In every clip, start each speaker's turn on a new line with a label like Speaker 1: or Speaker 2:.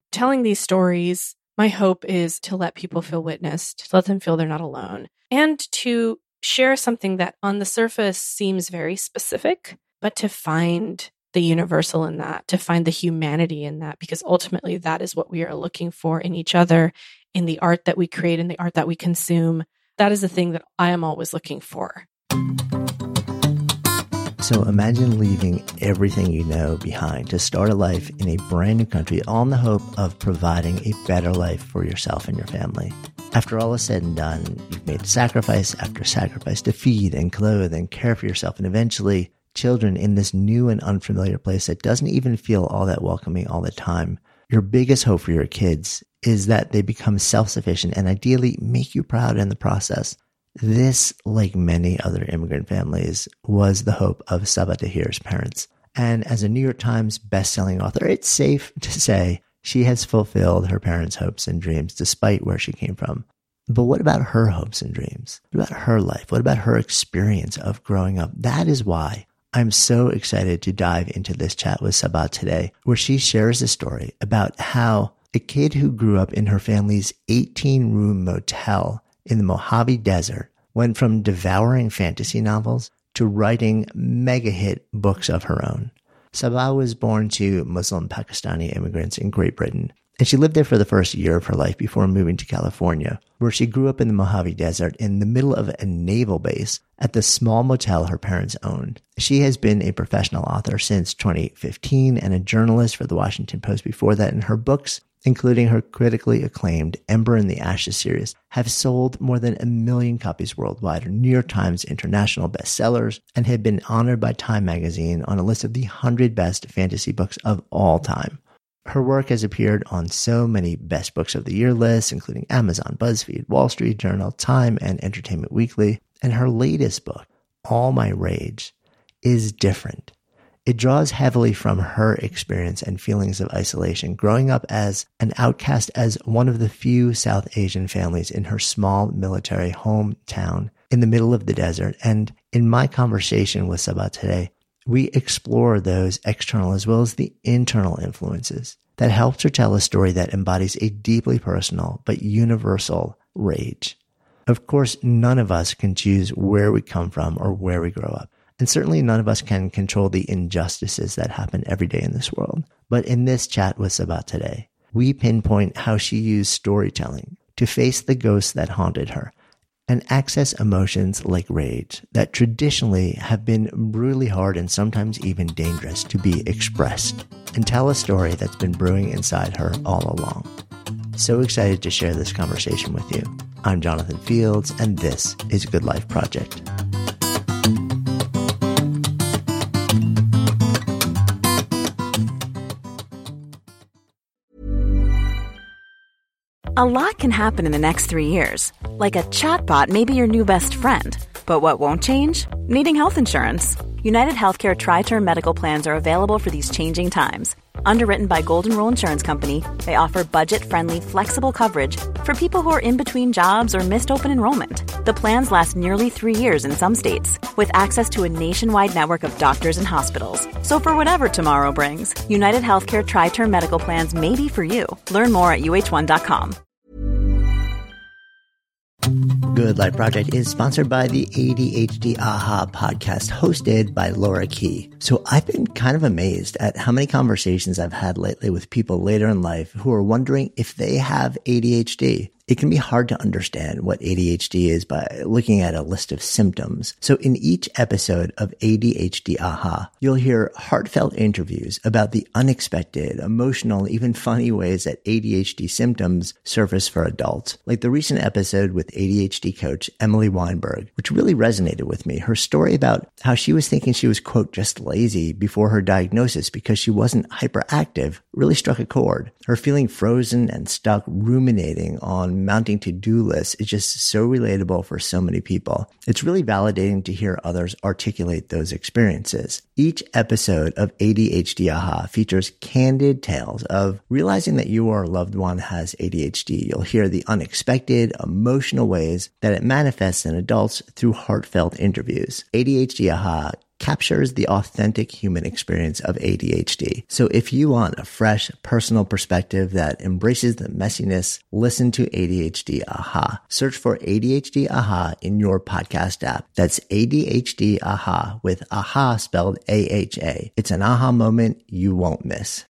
Speaker 1: telling these stories, my hope is to let people feel witnessed, to let them feel they're not alone, and to share something that on the surface seems very specific, but to find the universal in that, to find the humanity in that, because ultimately that is what we are looking for in each other, in the art that we create, in the art that we consume. That is the thing that I am always looking for.
Speaker 2: So imagine leaving everything you know behind to start a life in a brand new country, all in the hope of providing a better life for yourself and your family. After all is said and done, you've made sacrifice after sacrifice to feed and clothe and care for yourself and eventually children in this new and unfamiliar place that doesn't even feel all that welcoming all the time. Your biggest hope for your kids is that they become self-sufficient and ideally make you proud in the process. This, like many other immigrant families, was the hope of Sabaa Tahir's parents. And as a New York Times bestselling author, it's safe to say she has fulfilled her parents' hopes and dreams despite where she came from. But what about her hopes and dreams? What about her life? What about her experience of growing up? That is why I'm so excited to dive into this chat with Sabaa today, where she shares a story about how a kid who grew up in her family's 18-room motel in the Mojave Desert went from devouring fantasy novels to writing mega-hit books of her own. Sabaa was born to Muslim Pakistani immigrants in Great Britain, and she lived there for the first year of her life before moving to California, where she grew up in the Mojave Desert in the middle of a naval base at the small motel her parents owned. She has been a professional author since 2015 and a journalist for the Washington Post before that, and her books, including her critically acclaimed Ember in the Ashes series, have sold more than 1 million copies worldwide, are New York Times international bestsellers, and have been honored by Time magazine on a list of the 100 best fantasy books of all time. Her work has appeared on so many best books of the year lists, including Amazon, BuzzFeed, Wall Street Journal, Time, and Entertainment Weekly. And her latest book, All My Rage, is different. It draws heavily from her experience and feelings of isolation, growing up as an outcast as one of the few South Asian families in her small military hometown in the middle of the desert. And in my conversation with Sabaa today, we explore those external as well as the internal influences that helped her tell a story that embodies a deeply personal but universal rage. Of course, none of us can choose where we come from or where we grow up. And certainly none of us can control the injustices that happen every day in this world. But in this chat with Sabaa today, we pinpoint how she used storytelling to face the ghosts that haunted her and access emotions like rage that traditionally have been brutally hard and sometimes even dangerous to be expressed, and tell a story that's been brewing inside her all along. So excited to share this conversation with you. I'm Jonathan Fields, and this is Good Life Project.
Speaker 3: A lot can happen in the next 3 years. Like a chatbot may be your new best friend. But what won't change? Needing health insurance. United Healthcare Tri-Term Medical Plans are available for these changing times. Underwritten by Golden Rule Insurance Company, they offer budget-friendly, flexible coverage for people who are in between jobs or missed open enrollment. The plans last nearly 3 years in some states, with access to a nationwide network of doctors and hospitals. So for whatever tomorrow brings, United Healthcare Tri-Term Medical Plans may be for you. Learn more at uh1.com.
Speaker 2: Good Life Project is sponsored by the ADHD AHA podcast, hosted by Laura Key. So I've been kind of amazed at how many conversations I've had lately with people later in life who are wondering if they have ADHD. It can be hard to understand what ADHD is by looking at a list of symptoms. So in each episode of ADHD AHA, you'll hear heartfelt interviews about the unexpected, emotional, even funny ways that ADHD symptoms surface for adults. Like the recent episode with ADHD coach Emily Weinberg, which really resonated with me. Her story about how she was thinking she was, quote, just lazy before her diagnosis because she wasn't hyperactive really struck a chord. Her feeling frozen and stuck ruminating on mounting to-do lists is just so relatable for so many people. It's really validating to hear others articulate those experiences. Each episode of ADHD AHA features candid tales of realizing that you or a loved one has ADHD. You'll hear the unexpected, emotional ways that it manifests in adults through heartfelt interviews. ADHD AHA captures the authentic human experience of ADHD. So if you want a fresh, personal perspective that embraces the messiness, listen to ADHD Aha. Search for ADHD Aha in your podcast app. That's ADHD Aha with Aha spelled AHA. It's an aha moment you won't miss.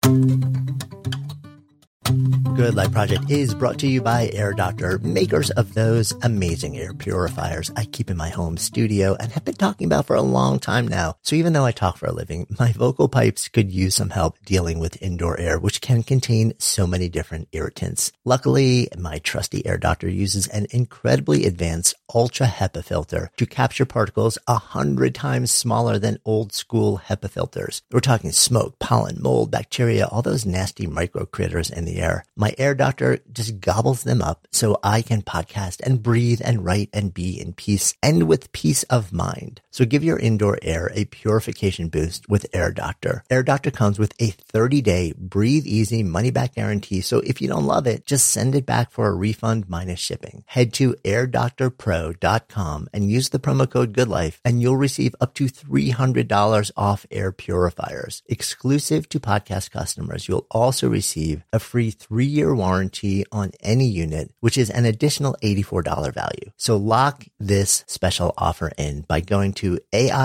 Speaker 2: Good Life Project is brought to you by Air Doctor, makers of those amazing air purifiers I keep in my home studio and have been talking about for a long time now. So even though I talk for a living, my vocal pipes could use some help dealing with indoor air, which can contain so many different irritants. Luckily, my trusty Air Doctor uses an incredibly advanced ultra HEPA filter to capture particles 100 times smaller than old school HEPA filters. We're talking smoke, pollen, mold, bacteria, all those nasty micro critters in the air. My Air Doctor just gobbles them up so I can podcast and breathe and write and be in peace and with peace of mind. So give your indoor air a purification boost with Air Doctor. Air Doctor comes with a 30-day breathe easy money back guarantee. So if you don't love it, just send it back for a refund minus shipping. Head to airdoctorpro.com and use the promo code GoodLife and you'll receive up to $300 off air purifiers. Exclusive to podcast customers, you'll also receive a free 3-year warranty on any unit, which is an additional $84 value. So lock this special offer in by going to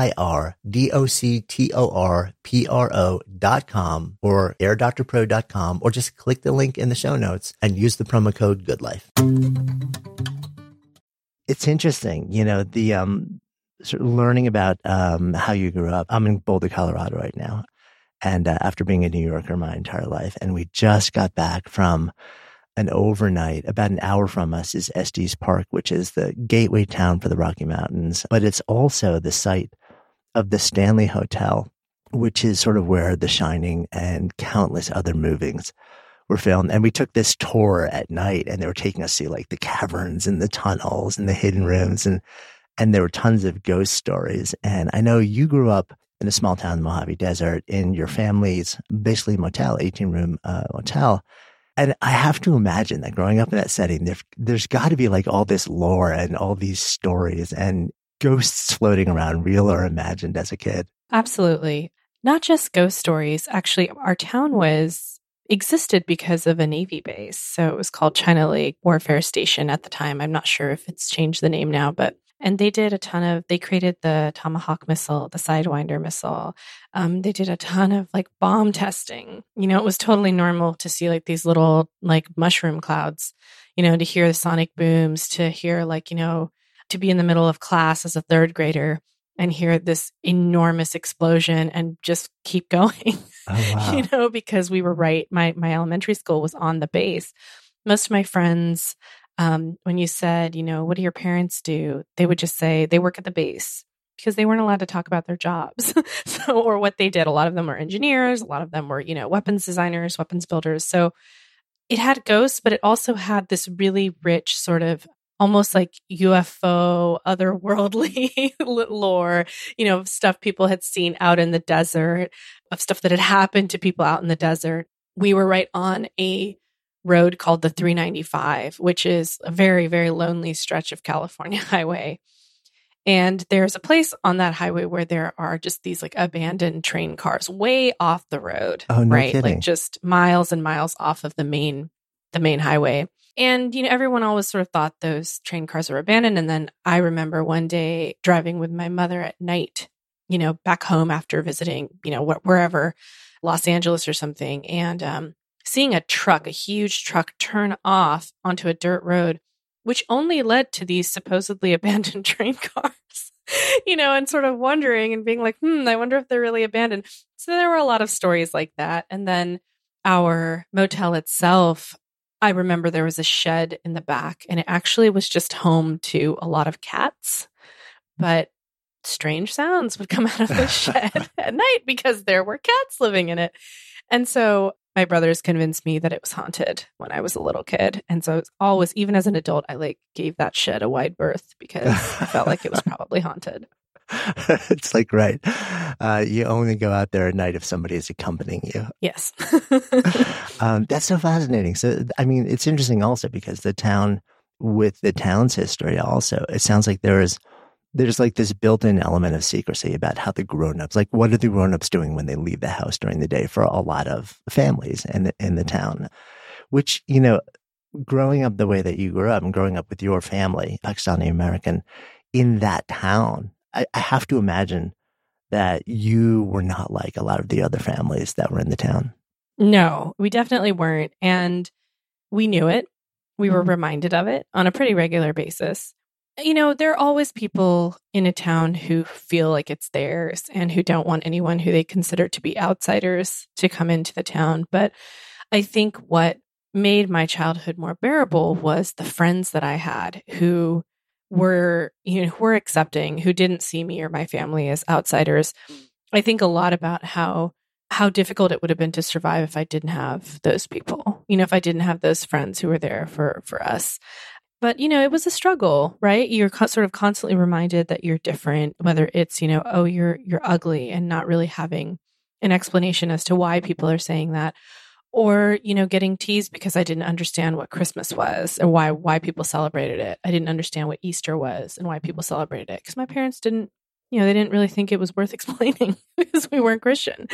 Speaker 2: airdoctorpro.com or airdoctorpro.com or just click the link in the show notes and use the promo code GoodLife. It's interesting, the sort of learning about how you grew up. I'm in Boulder, Colorado right now. And after being a New Yorker my entire life, and we just got back from an overnight, about an hour from us is Estes Park, which is the gateway town for the Rocky Mountains. But it's also the site of the Stanley Hotel, which is sort of where The Shining and countless other movies were filmed. And we took this tour at night and they were taking us to like the caverns and the tunnels and the hidden rooms. And there were tons of ghost stories. And I know you grew up in a small town in the Mojave Desert in your family's basically motel, 18-room motel. And I have to imagine that growing up in that setting, there's got to be like all this lore and all these stories and ghosts floating around, real or imagined as a kid.
Speaker 1: Absolutely. Not just ghost stories. Actually, our town existed because of a Navy base. So it was called China Lake Warfare Station at the time. I'm not sure if it's changed the name now, and they did they created the Tomahawk missile, the Sidewinder missile. They did a ton of like bomb testing. It was totally normal to see like these little like mushroom clouds, to hear the sonic booms, to hear like, to be in the middle of class as a third grader and hear this enormous explosion and just keep going,
Speaker 2: oh, wow.
Speaker 1: Because we were right. My elementary school was on the base. Most of my friends, when you said, what do your parents do? They would just say they work at the base because they weren't allowed to talk about their jobs. Or what they did. A lot of them were engineers. A lot of them were, weapons designers, weapons builders. So it had ghosts, but it also had this really rich sort of almost like UFO, otherworldly lore, stuff people had seen out in the desert, of stuff that had happened to people out in the desert. We were right on a road called the 395, which is a very, very lonely stretch of California highway. And there's a place on that highway where there are just these like abandoned train cars way off the road,
Speaker 2: oh, no
Speaker 1: right?
Speaker 2: kidding.
Speaker 1: Like just miles and miles off of the main highway. And, everyone always sort of thought those train cars were abandoned. And then I remember one day driving with my mother at night, back home after visiting, wherever, Los Angeles or something. And, seeing a huge truck turn off onto a dirt road, which only led to these supposedly abandoned train cars, and sort of wondering and being like, I wonder if they're really abandoned. So there were a lot of stories like that. And then our motel itself, I remember there was a shed in the back and it actually was just home to a lot of cats, but strange sounds would come out of the shed at night because there were cats living in it. And so my brothers convinced me that it was haunted when I was a little kid. And so it's always, even as an adult, I gave that shed a wide berth because I felt like it was probably haunted.
Speaker 2: It's like, right. You only go out there at night if somebody is accompanying you.
Speaker 1: Yes.
Speaker 2: That's so fascinating. So, it's interesting also because the town, with the town's history also, it sounds like there is there's like this built-in element of secrecy about how the grown-ups, like what are the grown-ups doing when they leave the house during the day for a lot of families in the town, which, you know, growing up the way that you grew up and growing up with your family, Pakistani American, in that town, I have to imagine that you were not like a lot of the other families that were in the town.
Speaker 1: No, we definitely weren't. And we knew it. We were reminded of it on a pretty regular basis. You know, there are always people in a town who feel like it's theirs and who don't want anyone who they consider to be outsiders to come into the town. But I think what made my childhood more bearable was the friends that I had who were accepting, who didn't see me or my family as outsiders. I think a lot about how difficult it would have been to survive if I didn't have those people, you know, if I didn't have those friends who were there for us. But, you know, it was a struggle, right? You're sort of constantly reminded that you're different, whether it's, you know, oh, you're ugly, and not really having an explanation as to why people are saying that. Or, you know, getting teased because I didn't understand what Christmas was and why people celebrated it. I didn't understand what Easter was and why people celebrated it, because my parents didn't, you know, they didn't really think it was worth explaining because we weren't Christian.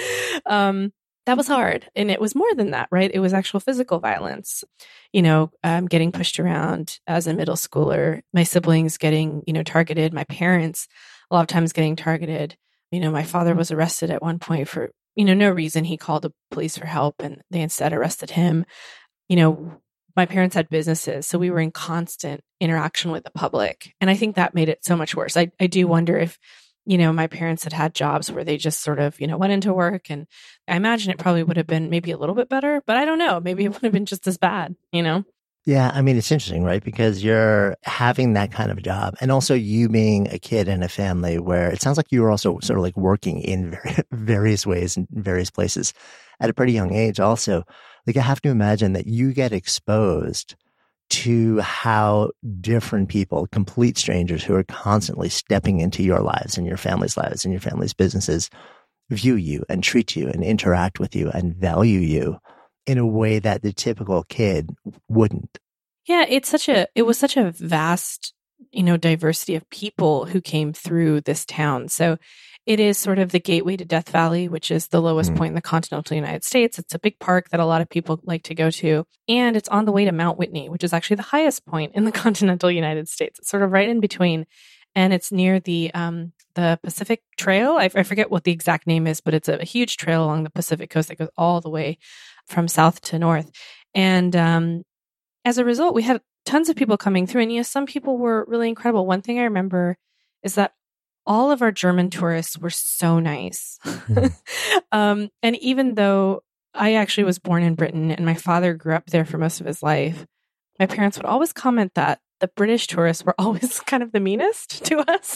Speaker 1: That was hard. And it was more than that, right? It was actual physical violence, you know, getting pushed around as a middle schooler, my siblings getting, you know, targeted, my parents a lot of times getting targeted. You know, my father was arrested at one point for, you know, no reason. He called the police for help and they instead arrested him. You know, my parents had businesses, so we were in constant interaction with the public. And I think that made it so much worse. I do wonder if, you know, my parents had jobs where they just sort of, you know, went into work, and I imagine it probably would have been maybe a little bit better, but I don't know. Maybe it would have been just as bad, you know?
Speaker 2: Yeah, I mean, it's interesting, right? Because you're having that kind of job, and also you being a kid in a family where it sounds like you were also sort of like working in various ways in various places at a pretty young age also. Like, I have to imagine that you get exposed to how different people, complete strangers who are constantly stepping into your lives and your family's lives and your family's businesses, view you and treat you and interact with you and value you in a way that the typical kid wouldn't.
Speaker 1: Yeah, it was such a vast, you know, diversity of people who came through this town. So it is sort of the gateway to Death Valley, which is the lowest point in the continental United States. It's a big park that a lot of people like to go to. And it's on the way to Mount Whitney, which is actually the highest point in the continental United States. It's sort of right in between. And it's near the Pacific Trail. I forget what the exact name is, but it's a huge trail along the Pacific coast that goes all the way from south to north. And as a result, we had tons of people coming through. And yes, some people were really incredible. One thing I remember is that all of our German tourists were so nice. And even though I actually was born in Britain and my father grew up there for most of his life, my parents would always comment that the British tourists were always kind of the meanest to us.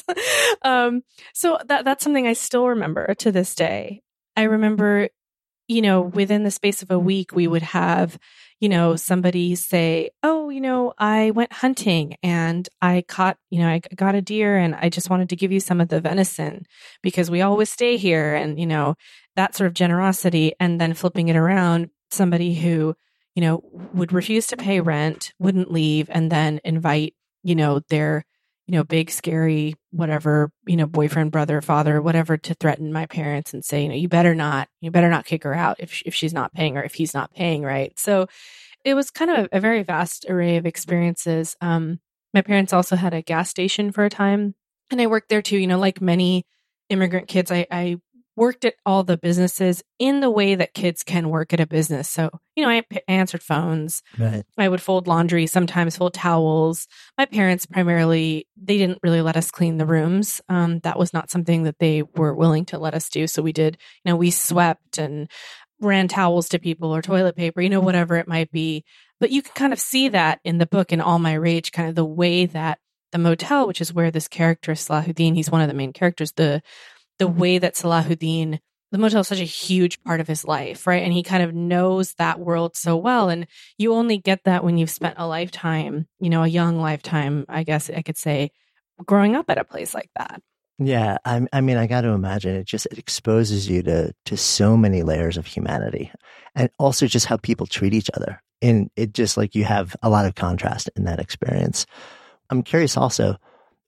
Speaker 1: So that's something I still remember to this day. I remember, you know, within the space of a week, we would have, you know, somebody say, oh, you know, I went hunting and I got a deer and I just wanted to give you some of the venison because we always stay here. And, you know, that sort of generosity. And then flipping it around, somebody who, you know, would refuse to pay rent, wouldn't leave, and then invite, you know, their, you know, big, scary, whatever, you know, boyfriend, brother, father, whatever, to threaten my parents and say, you know, you better not kick her out if she's not paying or if he's not paying, right? So it was kind of a very vast array of experiences. My parents also had a gas station for a time, and I worked there too. You know, like many immigrant kids, I worked at all the businesses in the way that kids can work at a business. So, you know, I answered phones. Right. I would fold laundry, sometimes fold towels. My parents primarily, they didn't really let us clean the rooms. That was not something that they were willing to let us do. So we did, you know, we swept and ran towels to people or toilet paper, you know, whatever it might be. But you can kind of see that in the book, in All My Rage, kind of the way that the motel, which is where this character, Salahuddin, he's one of the main characters, the way that Salahuddin, the motel is such a huge part of his life, right? And he kind of knows that world so well. And you only get that when you've spent a lifetime, you know, a young lifetime, I guess I could say, growing up at a place like that.
Speaker 2: Yeah. I mean, I got to imagine it exposes you to so many layers of humanity, and also just how people treat each other. And it just, like, you have a lot of contrast in that experience. I'm curious also,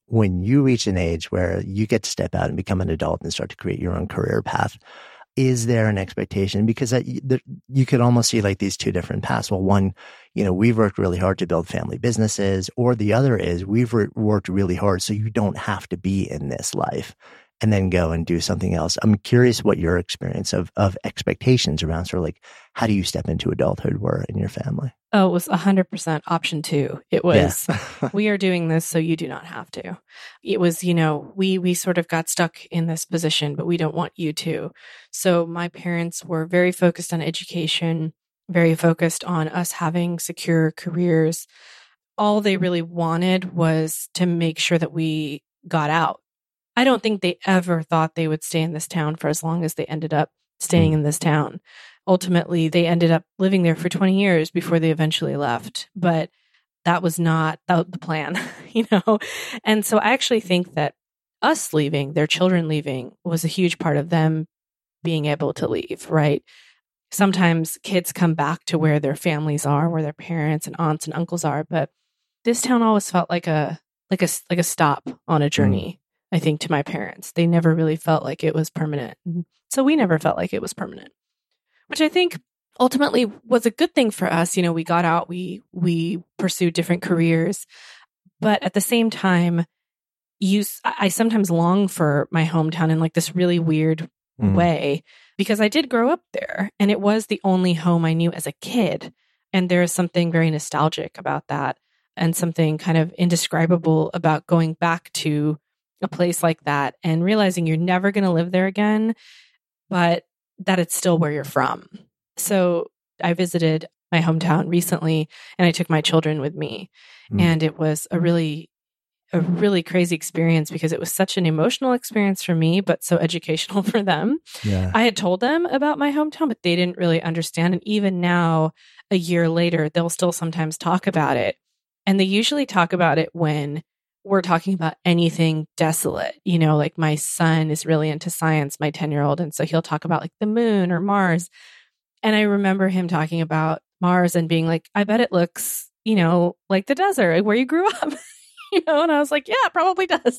Speaker 2: when you reach an age where you get to step out and become an adult and start to create your own career path, is there an expectation? Because you could almost see like these two different paths. Well, one, we've worked really hard to build family businesses, or the other is we've worked really hard so you don't have to be in this life and then go and do something else. I'm curious what your experience of expectations around sort of like, how do you step into adulthood were in your family?
Speaker 1: Oh, it was 100% option 2. It was, we are doing this so you do not have to. It was, we sort of got stuck in this position, but we don't want you to. So my parents were very focused on education, very focused on us having secure careers. All they really wanted was to make sure that we got out. I don't think they ever thought they would stay in this town for as long as they ended up staying in this town. Ultimately, they ended up living there for 20 years before they eventually left. But that was not the plan, And so I actually think that us leaving, their children leaving, was a huge part of them being able to leave, right? Sometimes kids come back to where their families are, where their parents and aunts and uncles are. But this town always felt like a stop on a journey. I think, to my parents. They never really felt like it was permanent. So we never felt like it was permanent, which I think ultimately was a good thing for us. We got out, we pursued different careers, but at the same time, I sometimes long for my hometown in like this really weird way, because I did grow up there and it was the only home I knew as a kid. And there is something very nostalgic about that and something kind of indescribable about going back to a place like that and realizing you're never going to live there again, but that it's still where you're from. So I visited my hometown recently and I took my children with me. And it was a really crazy experience because it was such an emotional experience for me, but so educational for them. Yeah. I had told them about my hometown, but they didn't really understand. And even now, a year later, they'll still sometimes talk about it. And they usually talk about it when we're talking about anything desolate, like my son is really into science, my 10-year-old. And so he'll talk about like the moon or Mars. And I remember him talking about Mars and being like, I bet it looks, like the desert, like where you grew up, and I was like, yeah, it probably does.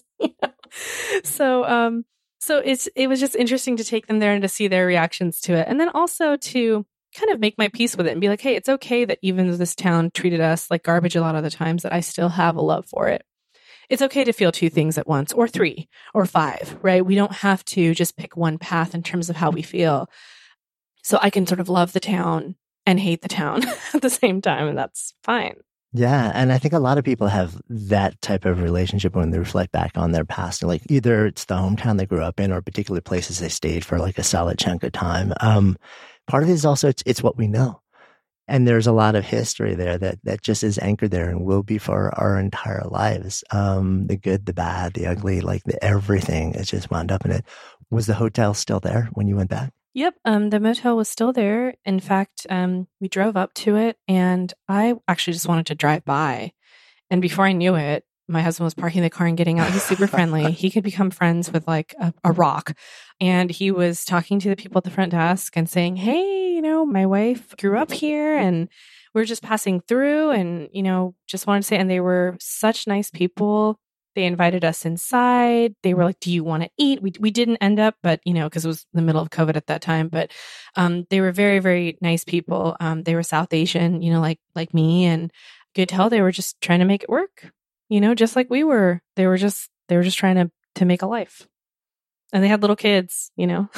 Speaker 1: So it was just interesting to take them there and to see their reactions to it. And then also to kind of make my peace with it and be like, hey, it's okay that even though this town treated us like garbage a lot of the times, that I still have a love for it. It's okay to feel 2 things at once, or 3, or 5, right? We don't have to just pick one path in terms of how we feel. So I can sort of love the town and hate the town at the same time, and that's fine.
Speaker 2: Yeah. And I think a lot of people have that type of relationship when they reflect back on their past. Like either it's the hometown they grew up in or particular places they stayed for like a solid chunk of time. Part of it is also, it's what we know. And there's a lot of history there that just is anchored there and will be for our entire lives. The good, the bad, the ugly, like everything is just wound up in it. Was the hotel still there when you went back?
Speaker 1: Yep. The motel was still there. In fact, we drove up to it and I actually just wanted to drive by. And before I knew it, my husband was parking the car and getting out. He's super friendly. He could become friends with like a rock. And he was talking to the people at the front desk and saying, hey, my wife grew up here and we're just passing through and, just wanted to say, and they were such nice people. They invited us inside. They were like, do you want to eat? We didn't end up, but, because it was the middle of COVID at that time, but they were very, very nice people. They were South Asian, like me, and you could tell they were just trying to make it work, just like we were. They were just trying to make a life. And they had little kids,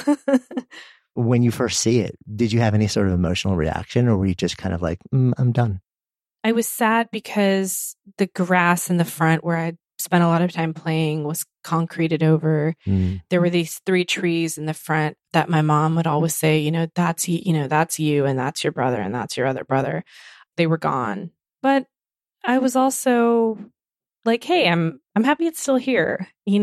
Speaker 2: When you first see it, did you have any sort of emotional reaction or were you just kind of like, I'm done?
Speaker 1: I was sad because the grass in the front where I'd spent a lot of time playing was concreted over. There were these 3 trees in the front that my mom would always say, that's you and that's your brother and that's your other brother. They were gone. But I was also like, hey, I'm happy it's still here.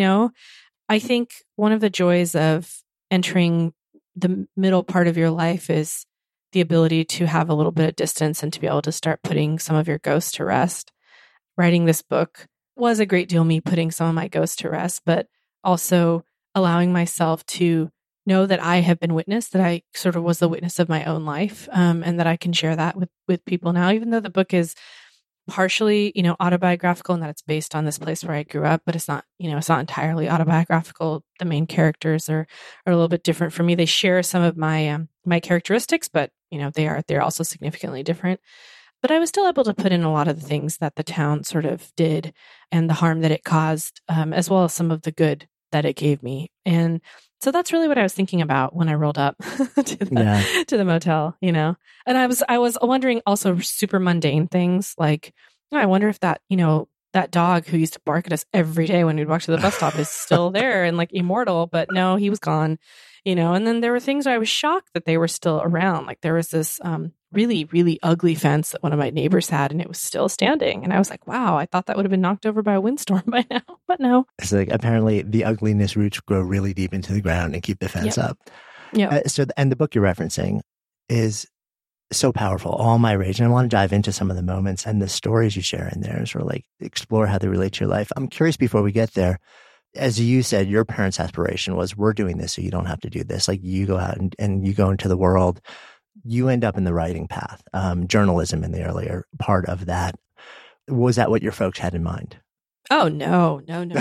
Speaker 1: I think one of the joys of entering the middle part of your life is the ability to have a little bit of distance and to be able to start putting some of your ghosts to rest. Writing this book was a great deal me putting some of my ghosts to rest, but also allowing myself to know that I have been witnessed, that I sort of was the witness of my own life, and that I can share that with people now, even though the book is partially, autobiographical in that it's based on this place where I grew up, but it's not, it's not entirely autobiographical. The main characters are a little bit different for me. They share some of my my characteristics, but they're also significantly different. But I was still able to put in a lot of the things that the town sort of did and the harm that it caused, as well as some of the good that it gave me. And so that's really what I was thinking about when I rolled up to the motel, And I was wondering also super mundane things like, I wonder if that, that dog who used to bark at us every day when we'd walk to the bus stop is still there and like immortal, but no, he was gone, And then there were things where I was shocked that they were still around. Like there was this really, really ugly fence that one of my neighbors had, and it was still standing. And I was like, wow, I thought that would have been knocked over by a windstorm by now, but no.
Speaker 2: It's like apparently the ugliness roots grow really deep into the ground and keep the fence up. Yeah. And the book you're referencing is so powerful, All My Rage. And I want to dive into some of the moments and the stories you share in there, sort of like explore how they relate to your life. I'm curious before we get there, as you said, your parents' aspiration was, we're doing this so you don't have to do this. Like you go out and you go into the world. You end up in the writing path, journalism in the earlier part of that. Was that what your folks had in mind?
Speaker 1: Oh, no.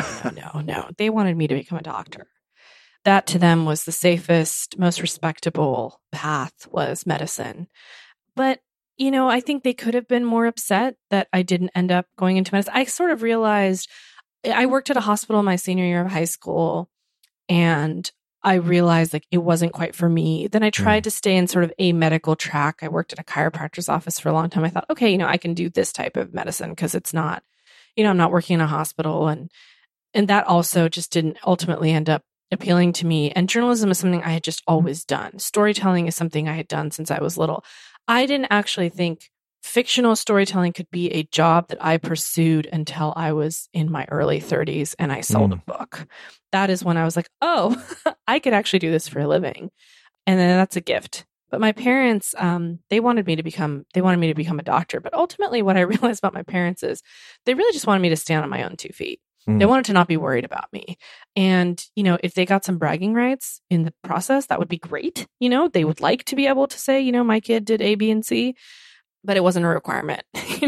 Speaker 1: They wanted me to become a doctor. That to them was the safest, most respectable path, was medicine. But, I think they could have been more upset that I didn't end up going into medicine. I sort of realized I worked at a hospital my senior year of high school, and I realized like it wasn't quite for me. Then I tried to stay in sort of a medical track. I worked at a chiropractor's office for a long time. I thought, okay, I can do this type of medicine because it's not, I'm not working in a hospital. And that also just didn't ultimately end up appealing to me. And journalism is something I had just always done. Storytelling is something I had done since I was little. I didn't actually think fictional storytelling could be a job that I pursued until I was in my early 30s and I sold a book. That is when I was like, oh, I could actually do this for a living. And then that's a gift. But my parents, they wanted me to become a doctor. But ultimately what I realized about my parents is they really just wanted me to stand on my own 2 feet. They wanted to not be worried about me. And, if they got some bragging rights in the process, that would be great. They would like to be able to say, my kid did A, B, and C. But it wasn't a requirement.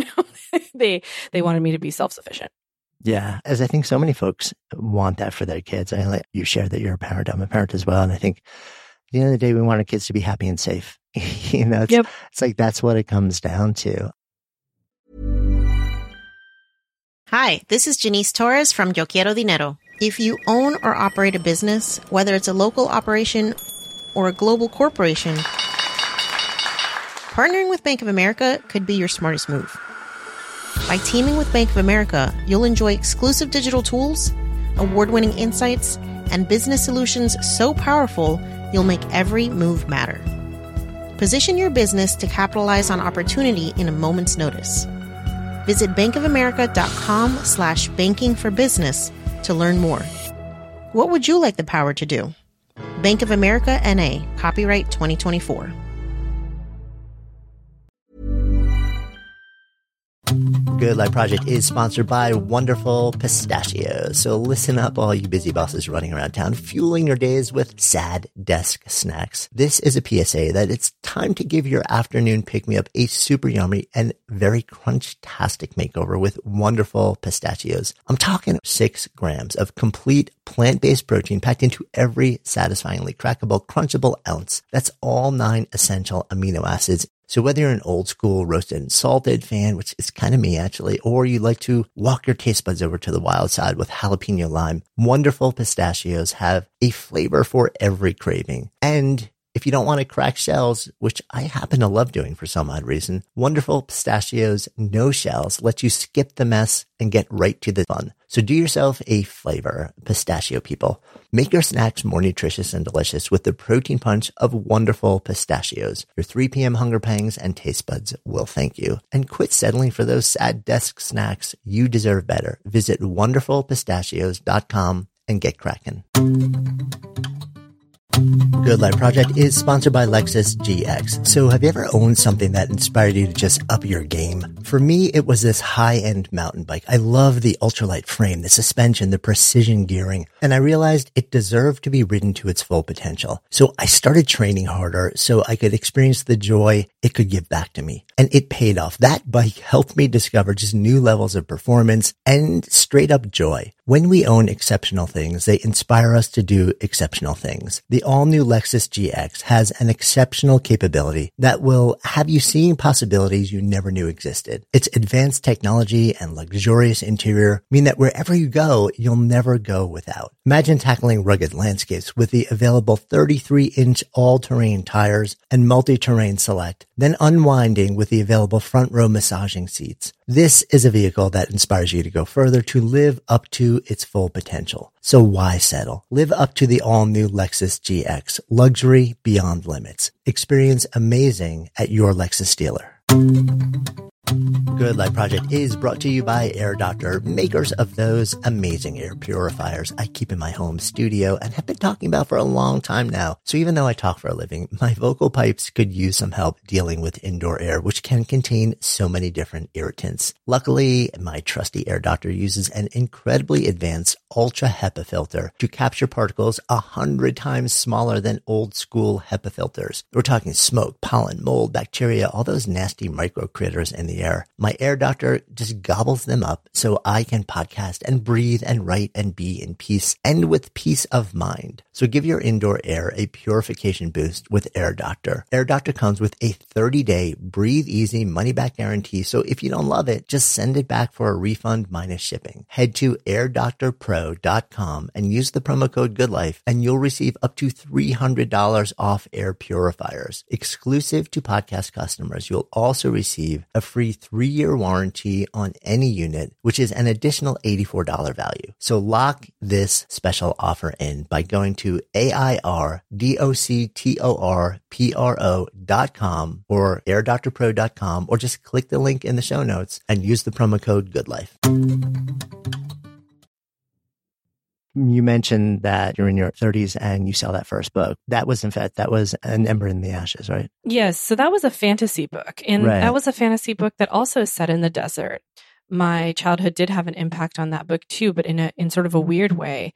Speaker 1: They wanted me to be self-sufficient.
Speaker 2: Yeah, as I think so many folks want that for their kids. You shared that you're a parent. I'm a parent as well. And I think at the end of the day, we want our kids to be happy and safe. It's like that's what it comes down to.
Speaker 4: Hi, this is Janice Torres from Yo Quiero Dinero. If you own or operate a business, whether it's a local operation or a global corporation, partnering with Bank of America could be your smartest move. By teaming with Bank of America, you'll enjoy exclusive digital tools, award-winning insights, and business solutions so powerful, you'll make every move matter. Position your business to capitalize on opportunity in a moment's notice. Visit bankofamerica.com/bankingforbusiness to learn more. What would you like the power to do? Bank of America, N.A., copyright 2024.
Speaker 2: Good Life Project is sponsored by Wonderful Pistachios. So listen up, all you busy bosses running around town, fueling your days with sad desk snacks. This is a PSA that it's time to give your afternoon pick-me-up a super yummy and very crunch-tastic makeover with Wonderful Pistachios. I'm talking 6 grams of complete plant-based protein packed into every satisfyingly crackable, crunchable ounce. That's all 9 essential amino acids. So whether you're an old school roasted and salted fan, which is kind of me actually, or you like to walk your taste buds over to the wild side with jalapeno lime, Wonderful Pistachios have a flavor for every craving. And if you don't want to crack shells, which I happen to love doing for some odd reason, Wonderful Pistachios No Shells let you skip the mess and get right to the fun. So do yourself a favor, pistachio people. Make your snacks more nutritious and delicious with the protein punch of Wonderful Pistachios. Your 3 p.m. hunger pangs and taste buds will thank you. And quit settling for those sad desk snacks. You deserve better. Visit wonderfulpistachios.com and get cracking. Good Life Project is sponsored by Lexus GX. So have you ever owned something that inspired you to just up your game? For me, it was this high-end mountain bike. I love the ultralight frame, the suspension, the precision gearing, and I realized it deserved to be ridden to its full potential. So I started training harder so I could experience the joy it could give back to me. And it paid off. That bike helped me discover just new levels of performance and straight up joy. When we own exceptional things, they inspire us to do exceptional things. The all-new Lexus GX has an exceptional capability that will have you seeing possibilities you never knew existed. Its advanced technology and luxurious interior mean that wherever you go, you'll never go without. Imagine tackling rugged landscapes with the available 33-inch all-terrain tires and multi-terrain select, then unwinding with the available front-row massaging seats. This is a vehicle that inspires you to go further, to live up to its full potential. So why settle? Live up to the all-new Lexus GX. Luxury beyond limits. Experience amazing at your Lexus dealer. Good Life Project is brought to you by Air Doctor, makers of those amazing air purifiers I keep in my home studio and have been talking about for a long time now. So even though I talk for a living, my vocal pipes could use some help dealing with indoor air, which can contain so many different irritants. Luckily, my trusty Air Doctor uses an incredibly advanced ultra HEPA filter to capture particles 100 times smaller than old school HEPA filters. We're talking smoke, pollen, mold, bacteria, all those nasty micro critters in the air. My Air Doctor just gobbles them up so I can podcast and breathe and write and be in peace and with peace of mind. So give your indoor air a purification boost with Air Doctor. Air Doctor comes with a 30-day breathe easy money back guarantee. So if you don't love it, just send it back for a refund minus shipping. Head to airdoctorpro.com and use the promo code GOODLIFE and you'll receive up to $300 off air purifiers. Exclusive to podcast customers, you'll also receive a free 3-year warranty on any unit, which is an additional $84 value. So lock this special offer in by going to airdoctorpro.com or airdoctorpro.com or just click the link in the show notes and use the promo code GOODLIFE. You mentioned that you're in your 30s and you saw that first book. That was An Ember in the Ashes, right?
Speaker 1: Yes. So that was a fantasy book. And that was a fantasy book that also is set in the desert. My childhood did have an impact on that book too, but in sort of a weird way.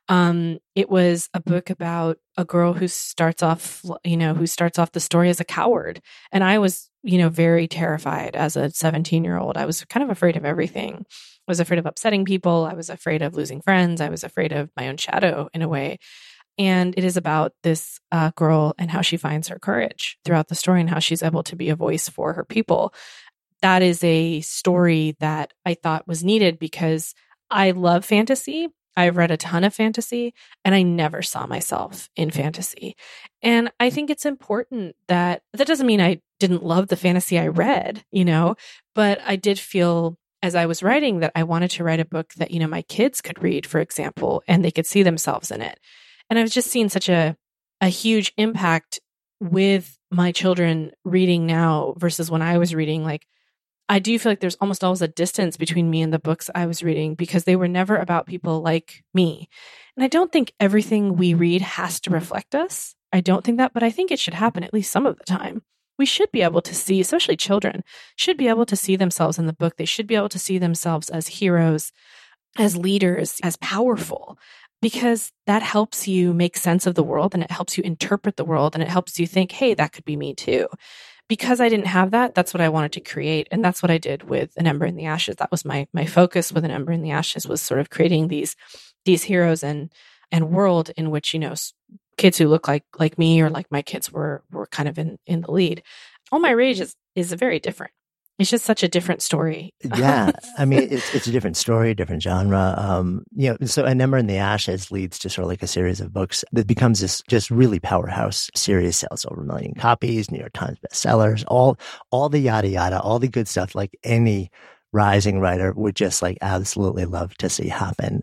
Speaker 1: It was a book about a girl who starts off the story as a coward. And I was, very terrified as a 17-year-old. I was kind of afraid of everything. I was afraid of upsetting people. I was afraid of losing friends. I was afraid of my own shadow in a way. And it is about this girl and how she finds her courage throughout the story and how she's able to be a voice for her people. That is a story that I thought was needed because I love fantasy. I've read a ton of fantasy and I never saw myself in fantasy. And I think it's important that doesn't mean I didn't love the fantasy I read, but I did feel as I was writing that I wanted to write a book that, my kids could read, for example, and they could see themselves in it. And I've just seen such a huge impact with my children reading now versus when I was reading. Like, I do feel like there's almost always a distance between me and the books I was reading because they were never about people like me. And I don't think everything we read has to reflect us. I don't think that, but I think it should happen at least some of the time. We should be able to see, especially children, should be able to see themselves in the book. They should be able to see themselves as heroes, as leaders, as powerful, because that helps you make sense of the world and it helps you interpret the world and it helps you think, hey, that could be me too. Because I didn't have that, that's what I wanted to create. And that's what I did with An Ember in the Ashes. That was my focus with An Ember in the Ashes, was sort of creating these heroes and world in which, kids who look like me or like my kids were kind of in the lead. All My Rage is very different. It's just such a different story.
Speaker 2: Yeah. I mean, it's a different story, different genre. So An Ember in the Ashes leads to sort of like a series of books that becomes this just really powerhouse series, sells over 1 million copies, New York Times bestsellers, all the yada yada, all the good stuff like any rising writer would just like absolutely love to see happen.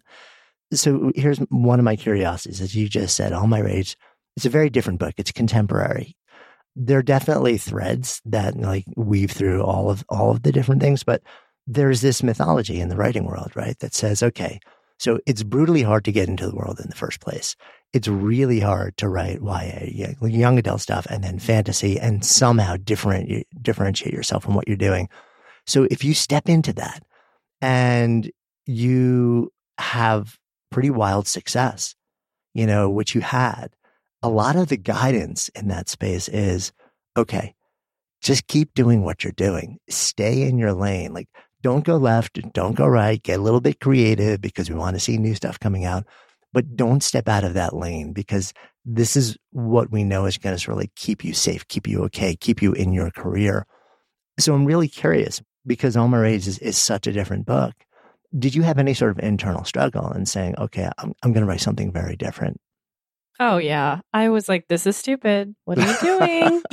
Speaker 2: So here's one of my curiosities. As you just said, All My Rage, it's a very different book. It's contemporary. There are definitely threads that like weave through all of the different things, but there's this mythology in the writing world, right? That says, okay, So it's brutally hard to get into the world in the first place. It's really hard to write YA, young adult stuff, and then fantasy, and somehow differentiate yourself from what you're doing. So if you step into that and you have pretty wild success, which you had, a lot of the guidance in that space is, okay, just keep doing what you're doing. Stay in your lane. Like, don't go left, don't go right, get a little bit creative because we want to see new stuff coming out, but don't step out of that lane, because this is what we know is going to sort of like keep you safe, keep you okay, keep you in your career. So I'm really curious, because All My Rage is such a different book. Did you have any sort of internal struggle in saying, okay, I'm going to write something very different?
Speaker 1: Oh, yeah. I was like, this is stupid. What are you doing?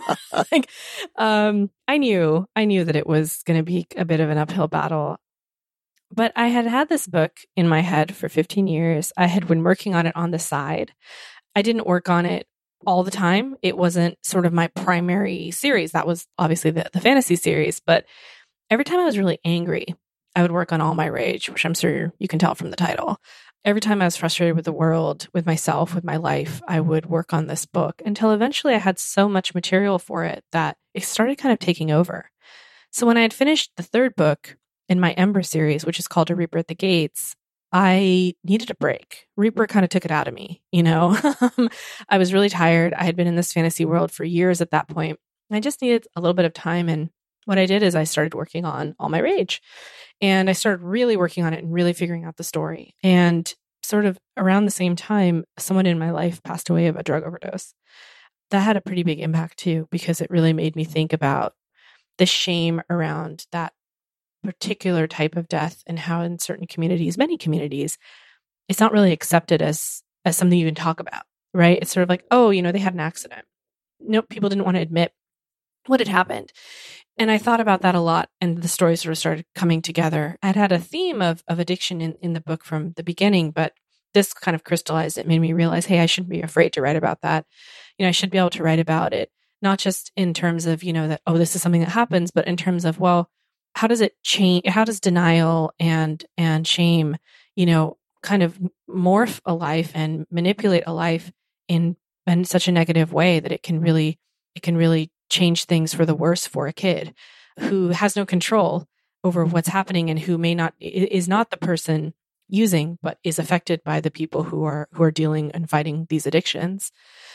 Speaker 1: I knew that it was going to be a bit of an uphill battle. But I had this book in my head for 15 years. I had been working on it on the side. I didn't work on it all the time. It wasn't sort of my primary series. That was obviously the fantasy series. But every time I was really angry, I would work on All My Rage, which I'm sure you can tell from the title. Every time I was frustrated with the world, with myself, with my life, I would work on this book until eventually I had so much material for it that it started kind of taking over. So when I had finished the third book in my Ember series, which is called A Reaper at the Gates, I needed a break. Reaper kind of took it out of me, I was really tired. I had been in this fantasy world for years at that point. I just needed a little bit of time. And what I did is I started working on All My Rage. And I started really working on it and really figuring out the story. And sort of around the same time, someone in my life passed away of a drug overdose. That had a pretty big impact too, because it really made me think about the shame around that particular type of death and how in certain communities, many communities, it's not really accepted as something you can talk about, right? It's sort of like, oh, they had an accident. Nope, people didn't want to admit what had happened. And I thought about that a lot, and the story sort of started coming together. I'd had a theme of addiction in the book from the beginning, but this kind of crystallized it, made me realize, hey, I shouldn't be afraid to write about that. I should be able to write about it, not just in terms of, that, oh, this is something that happens, but in terms of, well, how does it change? How does denial and shame, kind of morph a life and manipulate a life in such a negative way that it can really change things for the worse for a kid who has no control over what's happening and who is not the person using, but is affected by the people who are dealing and fighting these addictions.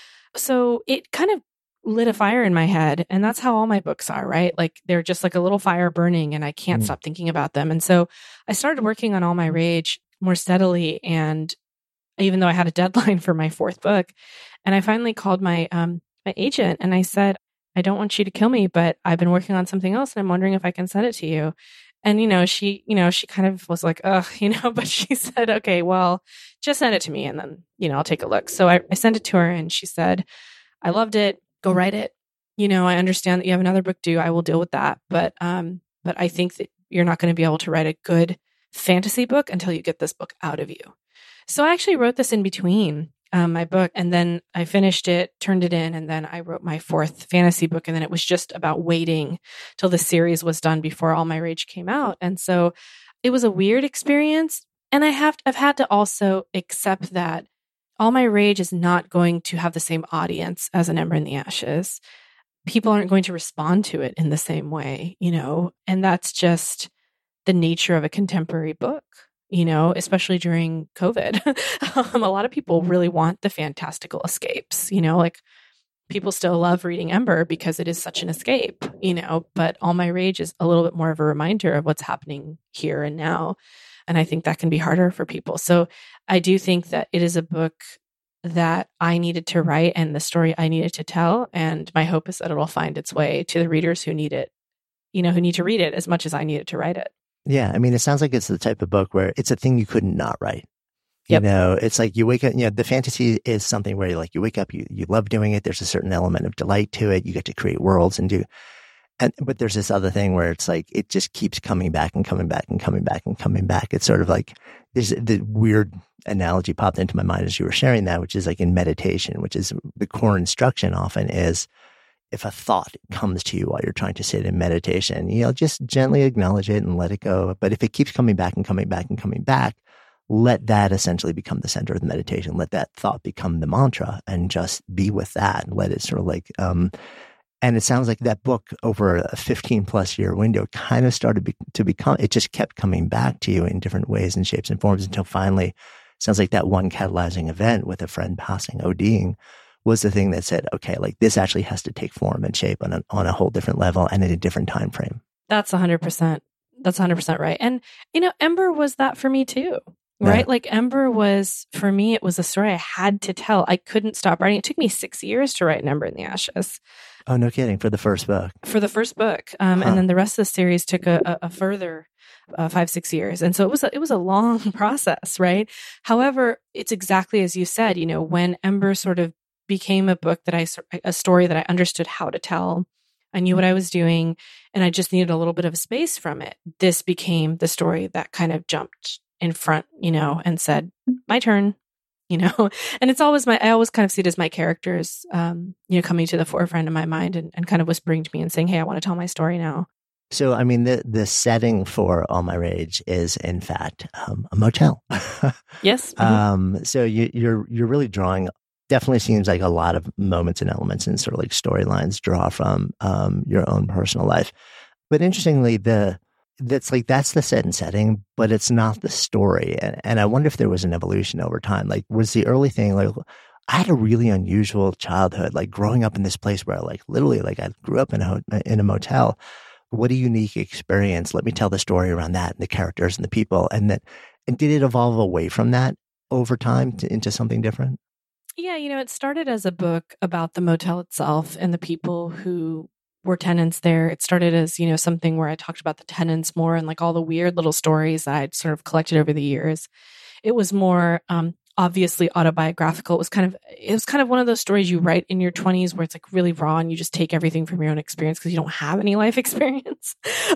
Speaker 1: So it kind of lit a fire in my head. And that's how all my books are, right? Like they're just like a little fire burning and I can't stop thinking about them. And so I started working on All My Rage more steadily. And even though I had a deadline for my fourth book, and I finally called my agent and I said, I don't want you to kill me, but I've been working on something else and I'm wondering if I can send it to you. And, she kind of was like, ugh, but she said, okay, well, just send it to me and then, I'll take a look. So I sent it to her and she said, I loved it. Go write it. I understand that you have another book due. I will deal with that. But I think that you're not going to be able to write a good fantasy book until you get this book out of you. So I actually wrote this in between my book, and then I finished it, turned it in, and then I wrote my fourth fantasy book. And then it was just about waiting till the series was done before All My Rage came out. And so it was a weird experience. And I've had to also accept that All My Rage is not going to have the same audience as An Ember in the Ashes. People aren't going to respond to it in the same way, and that's just the nature of a contemporary book. Especially during COVID. A lot of people really want the fantastical escapes, like people still love reading Ember because it is such an escape, but All My Rage is a little bit more of a reminder of what's happening here and now. And I think that can be harder for people. So I do think that it is a book that I needed to write and the story I needed to tell. And my hope is that it'll find its way to the readers who need it, who need to read it as much as I needed to write it.
Speaker 2: Yeah. I mean, it sounds like it's the type of book where it's a thing you couldn't not write.
Speaker 1: Yep.
Speaker 2: It's like you wake up, the fantasy is something where you wake up, you love doing it. There's a certain element of delight to it. You get to create worlds but there's this other thing where it's like, it just keeps coming back and coming back and coming back and coming back. It's sort of like, there's the weird analogy popped into my mind as you were sharing that, which is like in meditation, which is the core instruction often is, if a thought comes to you while you're trying to sit in meditation, just gently acknowledge it and let it go. But if it keeps coming back and coming back and coming back, let that essentially become the center of the meditation. Let that thought become the mantra and just be with that and let it sort of like, and it sounds like that book over a 15 plus year window kind of started to become, it just kept coming back to you in different ways and shapes and forms until finally, it sounds like that one catalyzing event with a friend passing, ODing, was the thing that said, okay, like this actually has to take form and shape on a whole different level and in a different time frame.
Speaker 1: That's 100%. That's 100% right. And, Ember was that for me too, right?
Speaker 2: Yeah.
Speaker 1: Like Ember was, for me, it was a story I had to tell. I couldn't stop writing. It took me 6 years to write An Ember in the Ashes.
Speaker 2: Oh, no kidding. For the first book.
Speaker 1: And then the rest of the series took a further 5-6 years. And so it was a long process, right? However, it's exactly as you said, when Ember sort of became a book a story that I understood how to tell. I knew what I was doing and I just needed a little bit of space from it. This became the story that kind of jumped in front, and said, my turn, and it's always I always kind of see it as my characters, coming to the forefront in my mind and kind of whispering to me and saying, hey, I want to tell my story now.
Speaker 2: So, I mean, the setting for All My Rage is, in fact, a motel.
Speaker 1: Yes. Mm-hmm.
Speaker 2: So you're really drawing. Definitely seems like a lot of moments and elements and sort of like storylines draw from your own personal life. But interestingly, that's the set and setting, but it's not the story. And I wonder if there was an evolution over time. Like, was the early thing like, I had a really unusual childhood, like growing up in this place where like literally like I grew up in a motel. What a unique experience. Let me tell the story around that and the characters and the people. And did it evolve away from that over time into something different?
Speaker 1: Yeah, it started as a book about the motel itself and the people who were tenants there. It started as, something where I talked about the tenants more and like all the weird little stories that I'd sort of collected over the years. It was more obviously autobiographical. It was kind of one of those stories you write in your 20s where it's like really raw and you just take everything from your own experience because you don't have any life experience.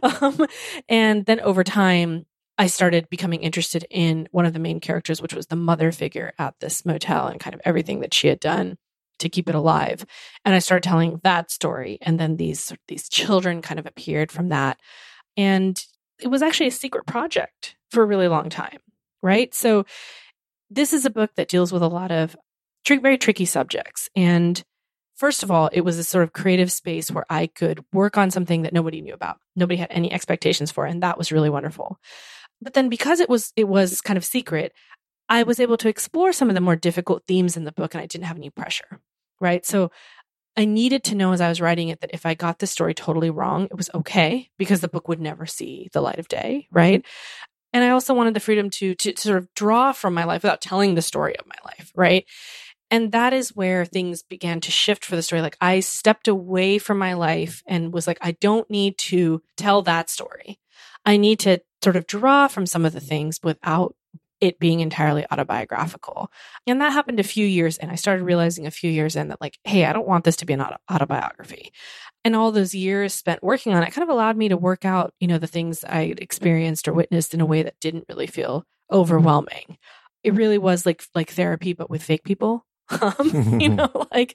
Speaker 1: And then over time, I started becoming interested in one of the main characters, which was the mother figure at this motel and kind of everything that she had done to keep it alive. And I started telling that story. And then these children kind of appeared from that. And it was actually a secret project for a really long time, right? So this is a book that deals with a lot of very tricky subjects. And first of all, it was a sort of creative space where I could work on something that nobody knew about. Nobody had any expectations for. And that was really wonderful. But then because it was kind of secret, I was able to explore some of the more difficult themes in the book and I didn't have any pressure, right? So I needed to know as I was writing it that if I got the story totally wrong, it was okay because the book would never see the light of day, right? And I also wanted the freedom to sort of draw from my life without telling the story of my life, right? And that is where things began to shift for the story. Like I stepped away from my life and was like, I don't need to tell that story. I need to sort of draw from some of the things without it being entirely autobiographical. And that happened a few years in. I started realizing a few years in that like, hey, I don't want this to be an autobiography. And all those years spent working on it kind of allowed me to work out, the things I experienced or witnessed in a way that didn't really feel overwhelming. It really was like therapy, but with fake people. That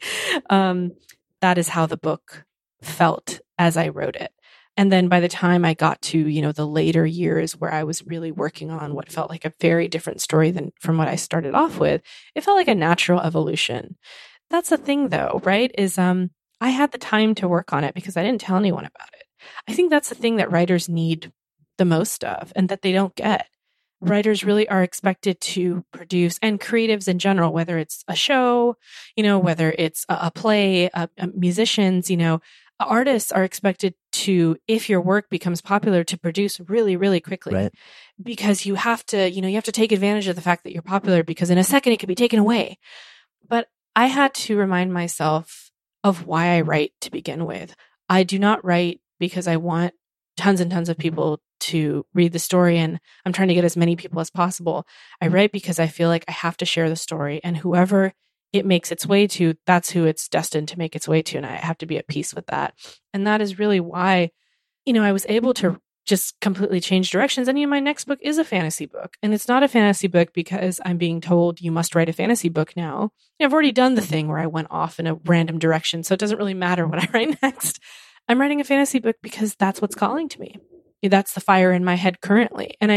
Speaker 1: is how the book felt as I wrote it. And then by the time I got to, the later years where I was really working on what felt like a very different story than from what I started off with, it felt like a natural evolution. That's the thing though, right? Is I had the time to work on it because I didn't tell anyone about it. I think that's the thing that writers need the most of and that they don't get. Writers really are expected to produce, and creatives in general, whether it's a show, whether it's a play, musicians, artists are expected to, if your work becomes popular, to produce really, really quickly,
Speaker 2: right?
Speaker 1: Because you have to, you have to take advantage of the fact that you're popular because in a second it could be taken away. But I had to remind myself of why I write to begin with. I do not write because I want tons and tons of people to read the story and I'm trying to get as many people as possible. I write because I feel like I have to share the story and whoever it makes its way to, that's who it's destined to make its way to. And I have to be at peace with that. And that is really why, I was able to just completely change directions. And my next book is a fantasy book. And it's not a fantasy book because I'm being told you must write a fantasy book now. I've already done the thing where I went off in a random direction. So it doesn't really matter what I write next. I'm writing a fantasy book because that's what's calling to me. That's the fire in my head currently. And I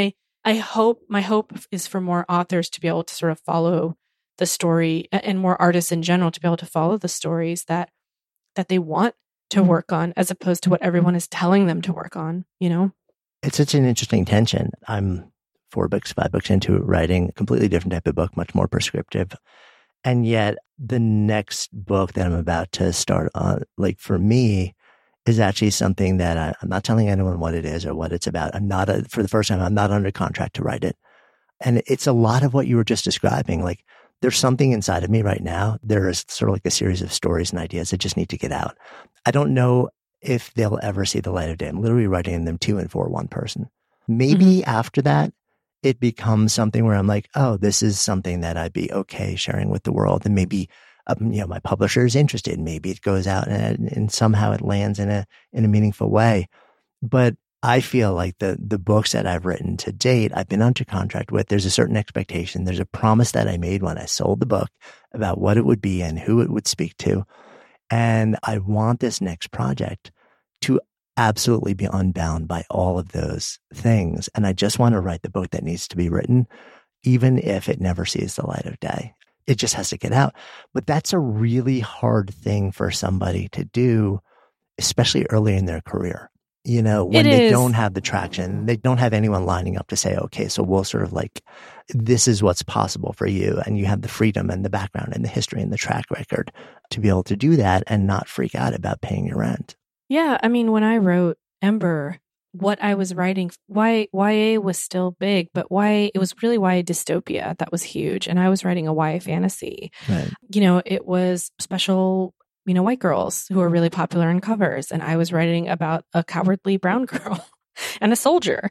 Speaker 1: my hope is for more authors to be able to sort of follow the story, and more artists in general to be able to follow the stories that they want to work on, as opposed to what everyone is telling them to work on, you know?
Speaker 2: It's such an interesting tension. I'm 5 books into writing a completely different type of book, much more prescriptive. And yet the next book that I'm about to start on, like for me, is actually something that I'm not telling anyone what it is or what it's about. For the first time, I'm not under contract to write it. And it's a lot of what you were just describing. Like there's something inside of me right now. There is sort of like a series of stories and ideas that just need to get out. I don't know if they'll ever see the light of day. I'm literally writing them to and for one person. Maybe after that, it becomes something where I'm like, oh, this is something that I'd be okay sharing with the world. And maybe, my publisher is interested. Maybe it goes out and somehow it lands in a meaningful way. But I feel like the books that I've written to date, I've been under contract with. There's a certain expectation. There's a promise that I made when I sold the book about what it would be and who it would speak to. And I want this next project to absolutely be unbound by all of those things. And I just want to write the book that needs to be written, even if it never sees the light of day. It just has to get out. But that's a really hard thing for somebody to do, especially early in their career. When they don't have the traction, they don't have anyone lining up to say, okay, so we'll sort of like, this is what's possible for you. And you have the freedom and the background and the history and the track record to be able to do that and not freak out about paying your rent.
Speaker 1: Yeah. I mean, when I wrote Ember, what I was writing, YA was still big, but it was really YA dystopia. That was huge. And I was writing a YA fantasy. Right. It was special, white girls who were really popular in covers. And I was writing about a cowardly brown girl and a soldier.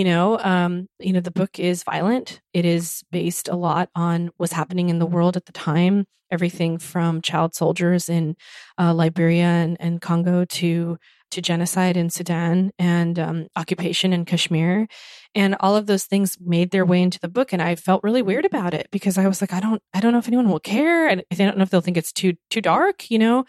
Speaker 1: The book is violent. It is based a lot on what's happening in the world at the time. Everything from child soldiers in Liberia and Congo to genocide in Sudan and occupation in Kashmir. And all of those things made their way into the book. And I felt really weird about it because I was like, I don't know if anyone will care. And I don't know if they'll think it's too dark,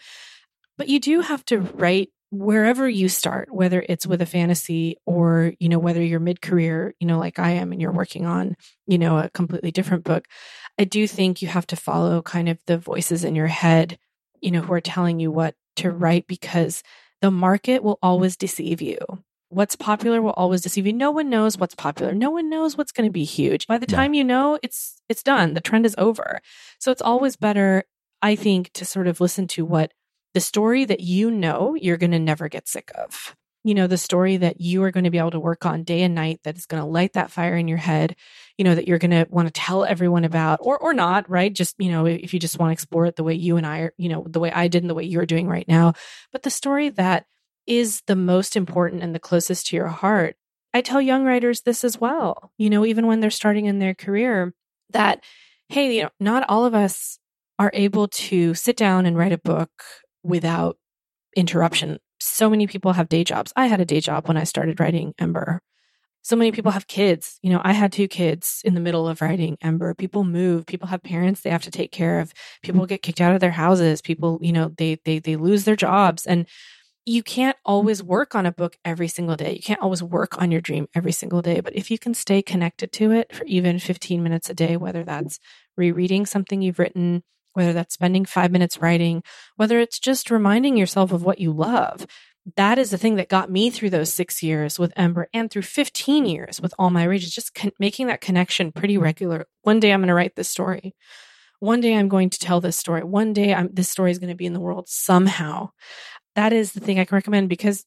Speaker 1: But you do have to write wherever you start, whether it's with a fantasy or, whether you're mid-career, like I am, and you're working on, a completely different book. I do think you have to follow kind of the voices in your head, who are telling you what to write, because the market will always deceive you. What's popular will always deceive you. No one knows what's popular. No one knows what's going to be huge. By the time it's done. The trend is over. So it's always better, I think, to sort of listen to what the story that you're going to never get sick of. The story that you are going to be able to work on day and night, that is going to light that fire in your head, that you're going to want to tell everyone about, or not, right? Just, if you just want to explore it the way you and I are, the way I did and the way you're doing right now. But the story that is the most important and the closest to your heart. I tell young writers this as well, even when they're starting in their career, that, hey, not all of us are able to sit down and write a book without interruption. So many people have day jobs. I had a day job when I started writing Ember. So many people have kids. I had 2 kids in the middle of writing Ember. People move. People have parents they have to take care of. People get kicked out of their houses. People, they lose their jobs. And you can't always work on a book every single day. You can't always work on your dream every single day. But if you can stay connected to it for even 15 minutes a day, whether that's rereading something you've written, whether that's spending 5 minutes writing, whether it's just reminding yourself of what you love. That is the thing that got me through those 6 years with Ember and through 15 years with All My Rages, just making that connection pretty regular. One day I'm going to write this story. One day I'm going to tell this story. One day this story is going to be in the world somehow. That is the thing I can recommend because,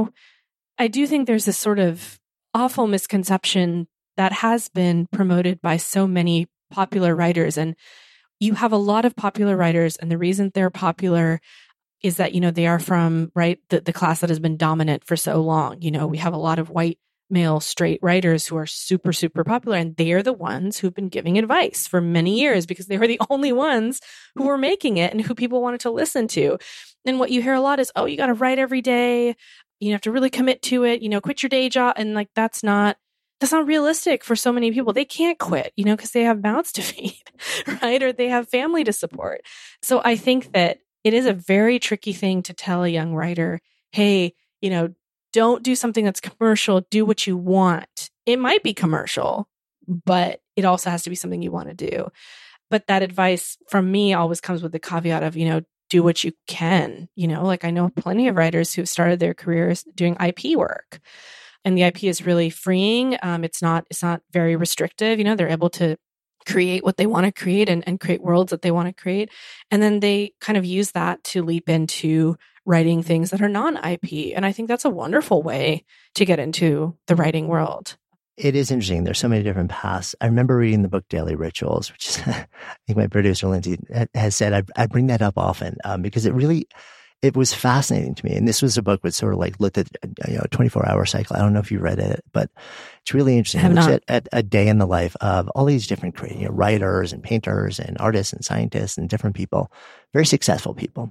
Speaker 1: I do think there's this sort of awful misconception that has been promoted by so many popular writers. And you have a lot of popular writers, and the reason they're popular is that, they are from, the class that has been dominant for so long. We have a lot of white male straight writers who are super, super popular, and they are the ones who've been giving advice for many years because they were the only ones who were making it and who people wanted to listen to. And what you hear a lot is, oh, you got to write every day. You have to really commit to it, quit your day job. And that's not realistic for so many people. They can't quit, because they have mouths to feed, right? Or they have family to support. So I think that it is a very tricky thing to tell a young writer, hey, don't do something that's commercial. Do what you want. it might be commercial, but it also has to be something you want to do. But that advice from me always comes with the caveat of, do what you can. Like I know plenty of writers who've started their careers doing IP work, and the IP is really freeing. It's not very restrictive. They're able to create what they want to create and create worlds that they want to create. And then they kind of use that to leap into writing things that are non-IP. And I think that's a wonderful way to get into the writing world.
Speaker 2: It is interesting. There's so many different paths. I remember reading the book Daily Rituals, which is, I think my producer, Lindsay, has said, I bring that up often because it was fascinating to me. And this was a book that sort of like looked at a 24-hour cycle. I don't know if you read it, but it's really interesting. It looks at a day in the life of all these different writers and painters and artists and scientists and different people, very successful people.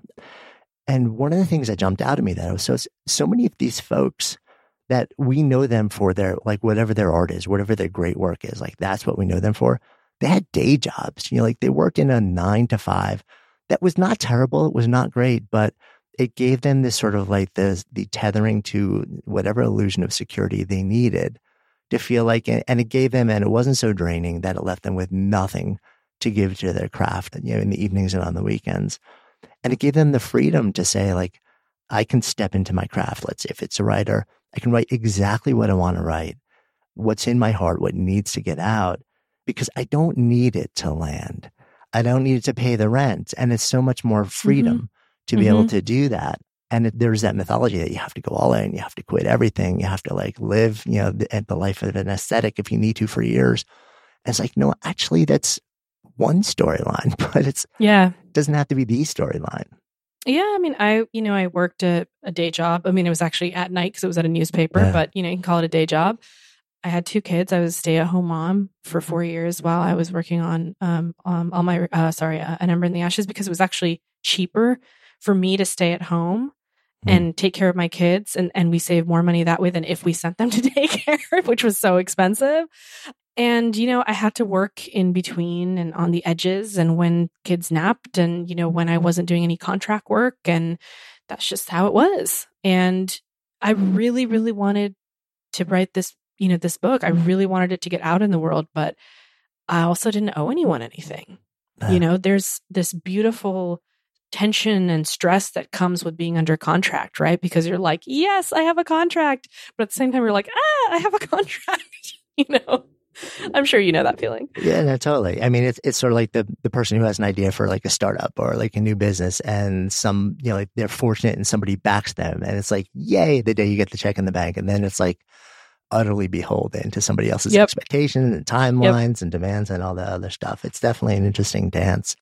Speaker 2: And one of the things that jumped out at me that was so many of these folks that we know them for their, like, whatever their art is, whatever their great work is, like, that's what we know them for. They had day jobs, like they worked in a 9 to 5. That was not terrible. It was not great, but it gave them this sort of like the tethering to whatever illusion of security they needed to feel like, and it gave them, and it wasn't so draining that it left them with nothing to give to their craft, in the evenings and on the weekends. And it gave them the freedom to say, like, I can step into my craft. Let's say if it's a writer, I can write exactly what I want to write, what's in my heart, what needs to get out, because I don't need it to land. I don't need it to pay the rent. And it's so much more freedom to be able to do that. And there's that mythology that you have to go all in, you have to quit everything, you have to like live, the life of an aesthetic if you need to for years. And it's like, no, actually that's one storyline, but doesn't have to be the storyline.
Speaker 1: Yeah, I mean, I worked a day job. I mean, it was actually at night because it was at a newspaper, but you can call it a day job. I had 2 kids. I was a stay-at-home mom for 4 years while I was working on my An Ember in the Ashes, because it was actually cheaper for me to stay at home and take care of my kids, and we saved more money that way than if we sent them to daycare, which was so expensive. And, I had to work in between and on the edges and when kids napped and, when I wasn't doing any contract work, and that's just how it was. And I really, really wanted to write this, this book. I really wanted it to get out in the world, but I also didn't owe anyone anything. There's this beautiful tension and stress that comes with being under contract, right? Because you're like, yes, I have a contract. But at the same time, you're like, I have a contract, I'm sure you know that feeling. Yeah,
Speaker 2: no, totally. I mean, it's sort of like the person who has an idea for like a startup or like a new business, and some, like they're fortunate and somebody backs them, and it's like, yay, the day you get the check in the bank. And then it's like utterly beholden to somebody else's expectations and timelines and demands and all that other stuff. It's definitely an interesting dance.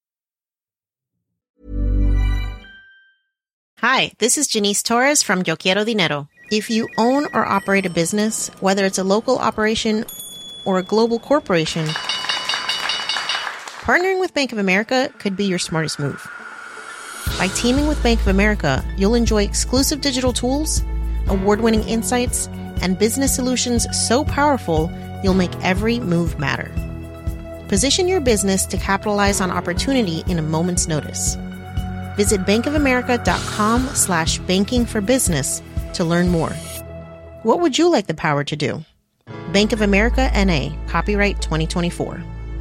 Speaker 4: Hi, this is Janice Torres from Yo Quiero Dinero. If you own or operate a business, whether it's a local operation or a global corporation, partnering with Bank of America could be your smartest move. By teaming with Bank of America, you'll enjoy exclusive digital tools, award-winning insights, and business solutions so powerful, you'll make every move matter. Position your business to capitalize on opportunity in a moment's notice. Visit bankofamerica.com/banking-for-business to learn more. What would you like the power to do? Bank of America N.A., copyright 2024.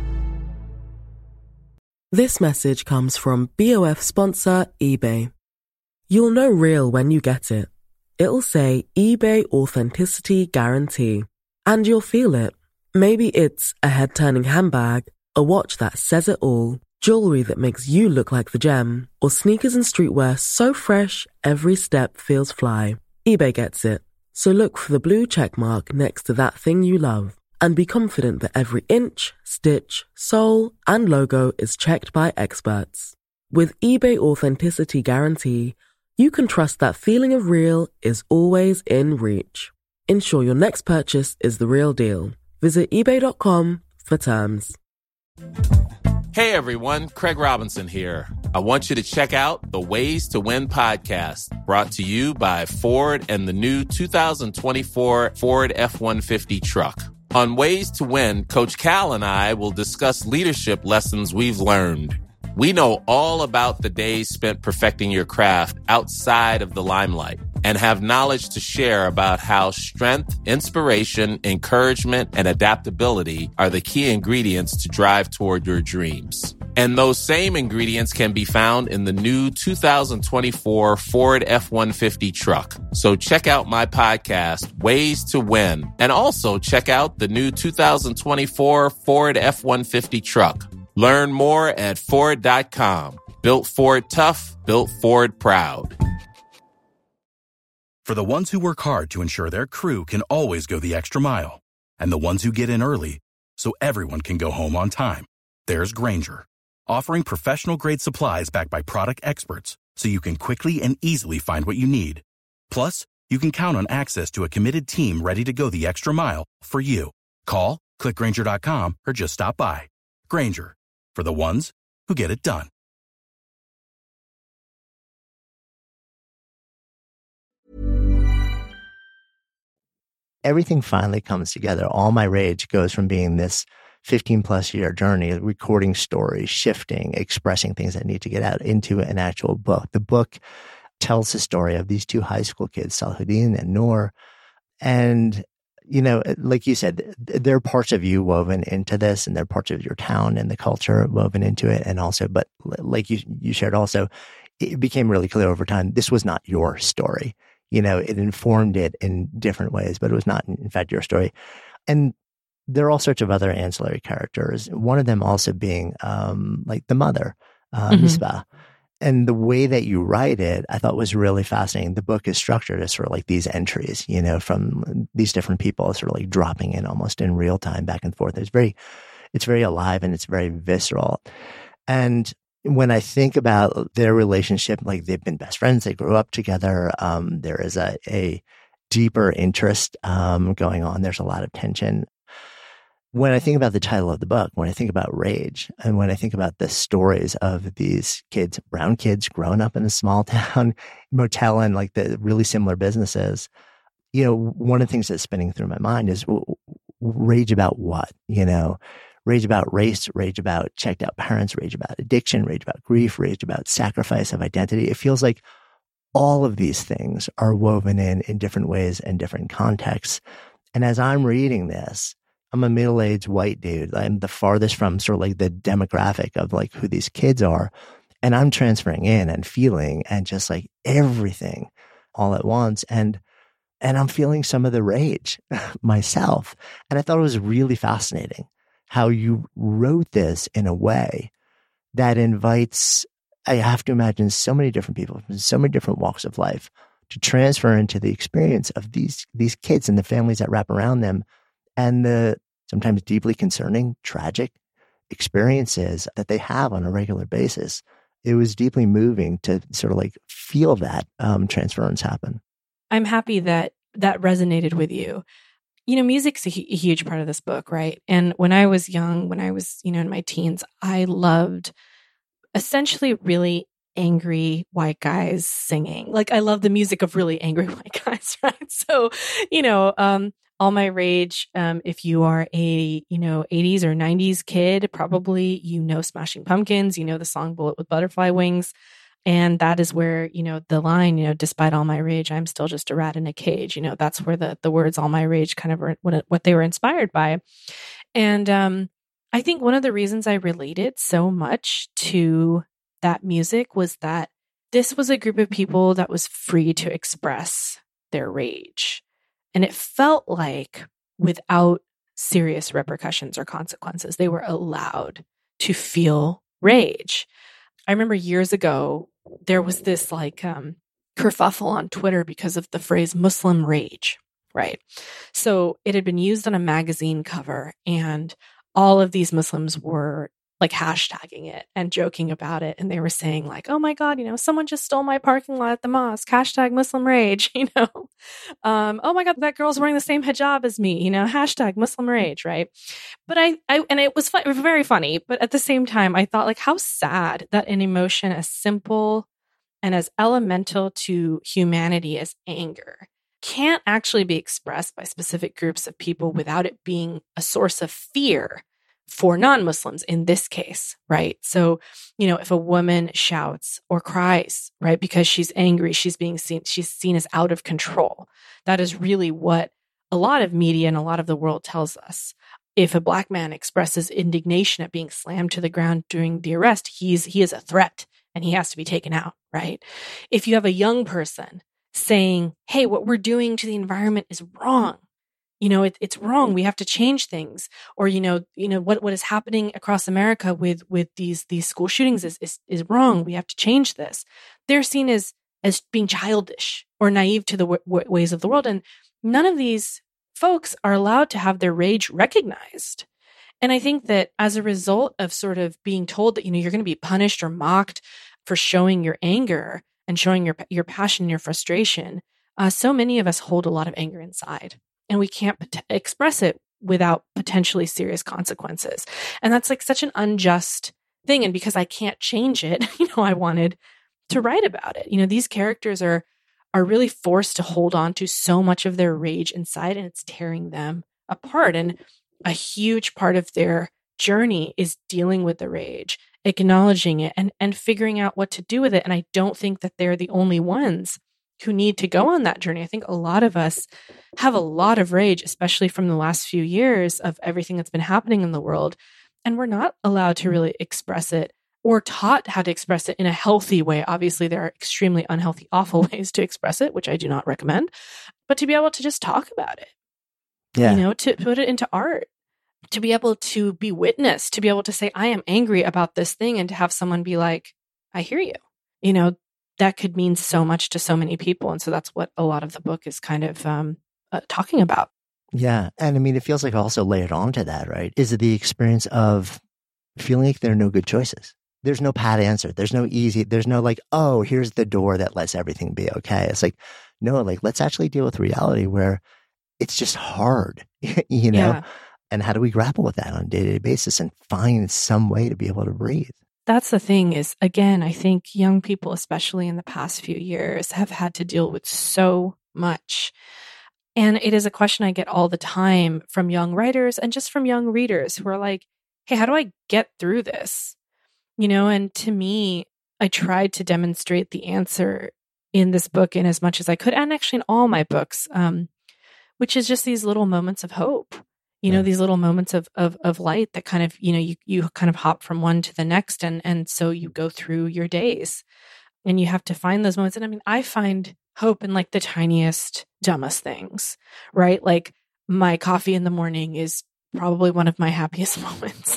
Speaker 5: This message comes from BOF sponsor eBay. You'll know real when you get it. It'll say eBay Authenticity Guarantee. And you'll feel it. Maybe it's a head-turning handbag, a watch that says it all, jewelry that makes you look like the gem, or sneakers and streetwear so fresh every step feels fly. eBay gets it. So look for the blue check mark next to that thing you love, and be confident that every inch, stitch, sole, and logo is checked by experts. With eBay Authenticity Guarantee, you can trust that feeling of real is always in reach. Ensure your next purchase is the real deal. Visit ebay.com for terms.
Speaker 6: Hey everyone, Craig Robinson here. I want you to check out the Ways to Win podcast, brought to you by Ford and the new 2024 Ford F-150 truck. On Ways to Win, Coach Cal and I will discuss leadership lessons we've learned. We know all about the days spent perfecting your craft outside of the limelight. and have knowledge to share about how strength, inspiration, encouragement, and adaptability are the key ingredients to drive toward your dreams. And those same ingredients can be found in the new 2024 Ford F-150 truck. So check out my podcast, Ways to Win, and also check out the new 2024 Ford F-150 truck. Learn more at Ford.com. Built Ford tough, built Ford proud.
Speaker 7: For the ones who work hard to ensure their crew can always go the extra mile, and the ones who get in early so everyone can go home on time, there's Grainger, offering professional-grade supplies backed by product experts so you can quickly and easily find what you need. Plus, you can count on access to a committed team ready to go the extra mile for you. Call, click Grainger.com, or just stop by. Grainger, for the ones who get it done.
Speaker 2: Everything finally comes together. All My Rage goes from being this 15 plus year journey, recording stories, shifting, expressing things that need to get out, into an actual book. The book tells the story of these two high school kids, Salahuddin and Noor. And, you know, like you said, there are parts of you woven into this, and there are parts of your town and the culture woven into it. And also, but like you shared also, it became really clear over time, this was not your story. You know, it informed it in different ways, but it was not, in fact, your story. And there are all sorts of other ancillary characters. One of them also being like the mother, Misbah. And the way that you write it, I thought was really fascinating. The book is structured as sort of like these entries, you know, from these different people sort of like dropping in almost in real time back and forth. It's very alive and it's very visceral. And when I think about their relationship, like they've been best friends, they grew up together. There is a deeper interest going on. There's a lot of tension. When I think about the title of the book, when I think about rage, and when I think about the stories of these kids, brown kids growing up in a small town motel and like the really similar businesses, you know, one of the things that's spinning through my mind is rage about what, you know? Rage about race, rage about checked out parents, rage about addiction, rage about grief, rage about sacrifice of identity. It feels like all of these things are woven in different ways and different contexts. And as I'm reading this, I'm a middle-aged white dude. I'm the farthest from sort of like the demographic of like who these kids are. And I'm transferring in and feeling and just like everything all at once. And I'm feeling some of the rage myself. And I thought it was really fascinating how you wrote this in a way that invites, I have to imagine, so many different people from so many different walks of life to transfer into the experience of these kids and the families that wrap around them, and the sometimes deeply concerning, tragic experiences that they have on a regular basis. It was deeply moving to sort of like feel that transference happen.
Speaker 1: I'm happy that resonated with you. You know, music's a huge part of this book, right? And when I was young, when I was, you know, in my teens, I loved essentially really angry white guys singing. Like I love the music of really angry white guys, right? So, you know, All My Rage, if you are a, you know, 80s or 90s kid, probably, you know, Smashing Pumpkins, you know, the song Bullet with Butterfly Wings. And that is where, you know, the line, you know, despite all my rage, I'm still just a rat in a cage. You know, that's where the words all my rage kind of were, what they were inspired by. And I think one of the reasons I related so much to that music was that this was a group of people that was free to express their rage. And it felt like without serious repercussions or consequences, they were allowed to feel rage. I remember years ago, there was this like kerfuffle on Twitter because of the phrase Muslim rage, right? So it had been used on a magazine cover, and all of these Muslims were like hashtagging it and joking about it. And they were saying like, oh my God, you know, someone just stole my parking lot at the mosque, hashtag Muslim rage, you know, oh my God, that girl's wearing the same hijab as me, you know, hashtag Muslim rage, right? But I and it was very funny, but at the same time, I thought like how sad that an emotion as simple and as elemental to humanity as anger can't actually be expressed by specific groups of people without it being a source of fear for non-Muslims in this case, right? So, if a woman shouts or cries, right, because she's angry, she's seen as out of control. That is really what a lot of media and a lot of the world tells us. If a Black man expresses indignation at being slammed to the ground during the arrest, he is a threat and he has to be taken out, right? If you have a young person saying, hey, what we're doing to the environment is wrong, it's wrong. We have to change things. Or, what is happening across America with these school shootings is wrong. We have to change this. They're seen as being childish or naive to the ways of the world. And none of these folks are allowed to have their rage recognized. And I think that as a result of sort of being told that, you're going to be punished or mocked for showing your anger and showing your passion and your frustration, so many of us hold a lot of anger inside. And we can't express it without potentially serious consequences. And that's like such an unjust thing. And because I can't change it, I wanted to write about it. These characters are really forced to hold on to so much of their rage inside, and it's tearing them apart. And a huge part of their journey is dealing with the rage, acknowledging it, and figuring out what to do with it. And I don't think that they're the only ones who need to go on that journey. I think a lot of us have a lot of rage, especially from the last few years of everything that's been happening in the world. And we're not allowed to really express it or taught how to express it in a healthy way. Obviously, there are extremely unhealthy, awful ways to express it, which I do not recommend, but to be able to just talk about it, to put it into art, to be able to be witnessed, to be able to say, I am angry about this thing, and to have someone be like, I hear you, that could mean so much to so many people. And so that's what a lot of the book is kind of talking about.
Speaker 2: Yeah. And I mean, it feels like also layered onto that, right? Is it the experience of feeling like there are no good choices? There's no pat answer. There's no like, oh, here's the door that lets everything be okay. It's like, no, like, let's actually deal with reality where it's just hard,
Speaker 1: Yeah.
Speaker 2: And how do we grapple with that on a day-to-day basis and find some way to be able to breathe?
Speaker 1: That's the thing is, again, I think young people, especially in the past few years, have had to deal with so much. And it is a question I get all the time from young writers and just from young readers who are like, hey, how do I get through this? And to me, I tried to demonstrate the answer in this book in as much as I could, and actually in all my books, which is just these little moments of hope. These little moments of light that kind of, you kind of hop from one to the next. And so you go through your days and you have to find those moments. And I mean, I find hope in like the tiniest, dumbest things, right? Like my coffee in the morning is probably one of my happiest moments.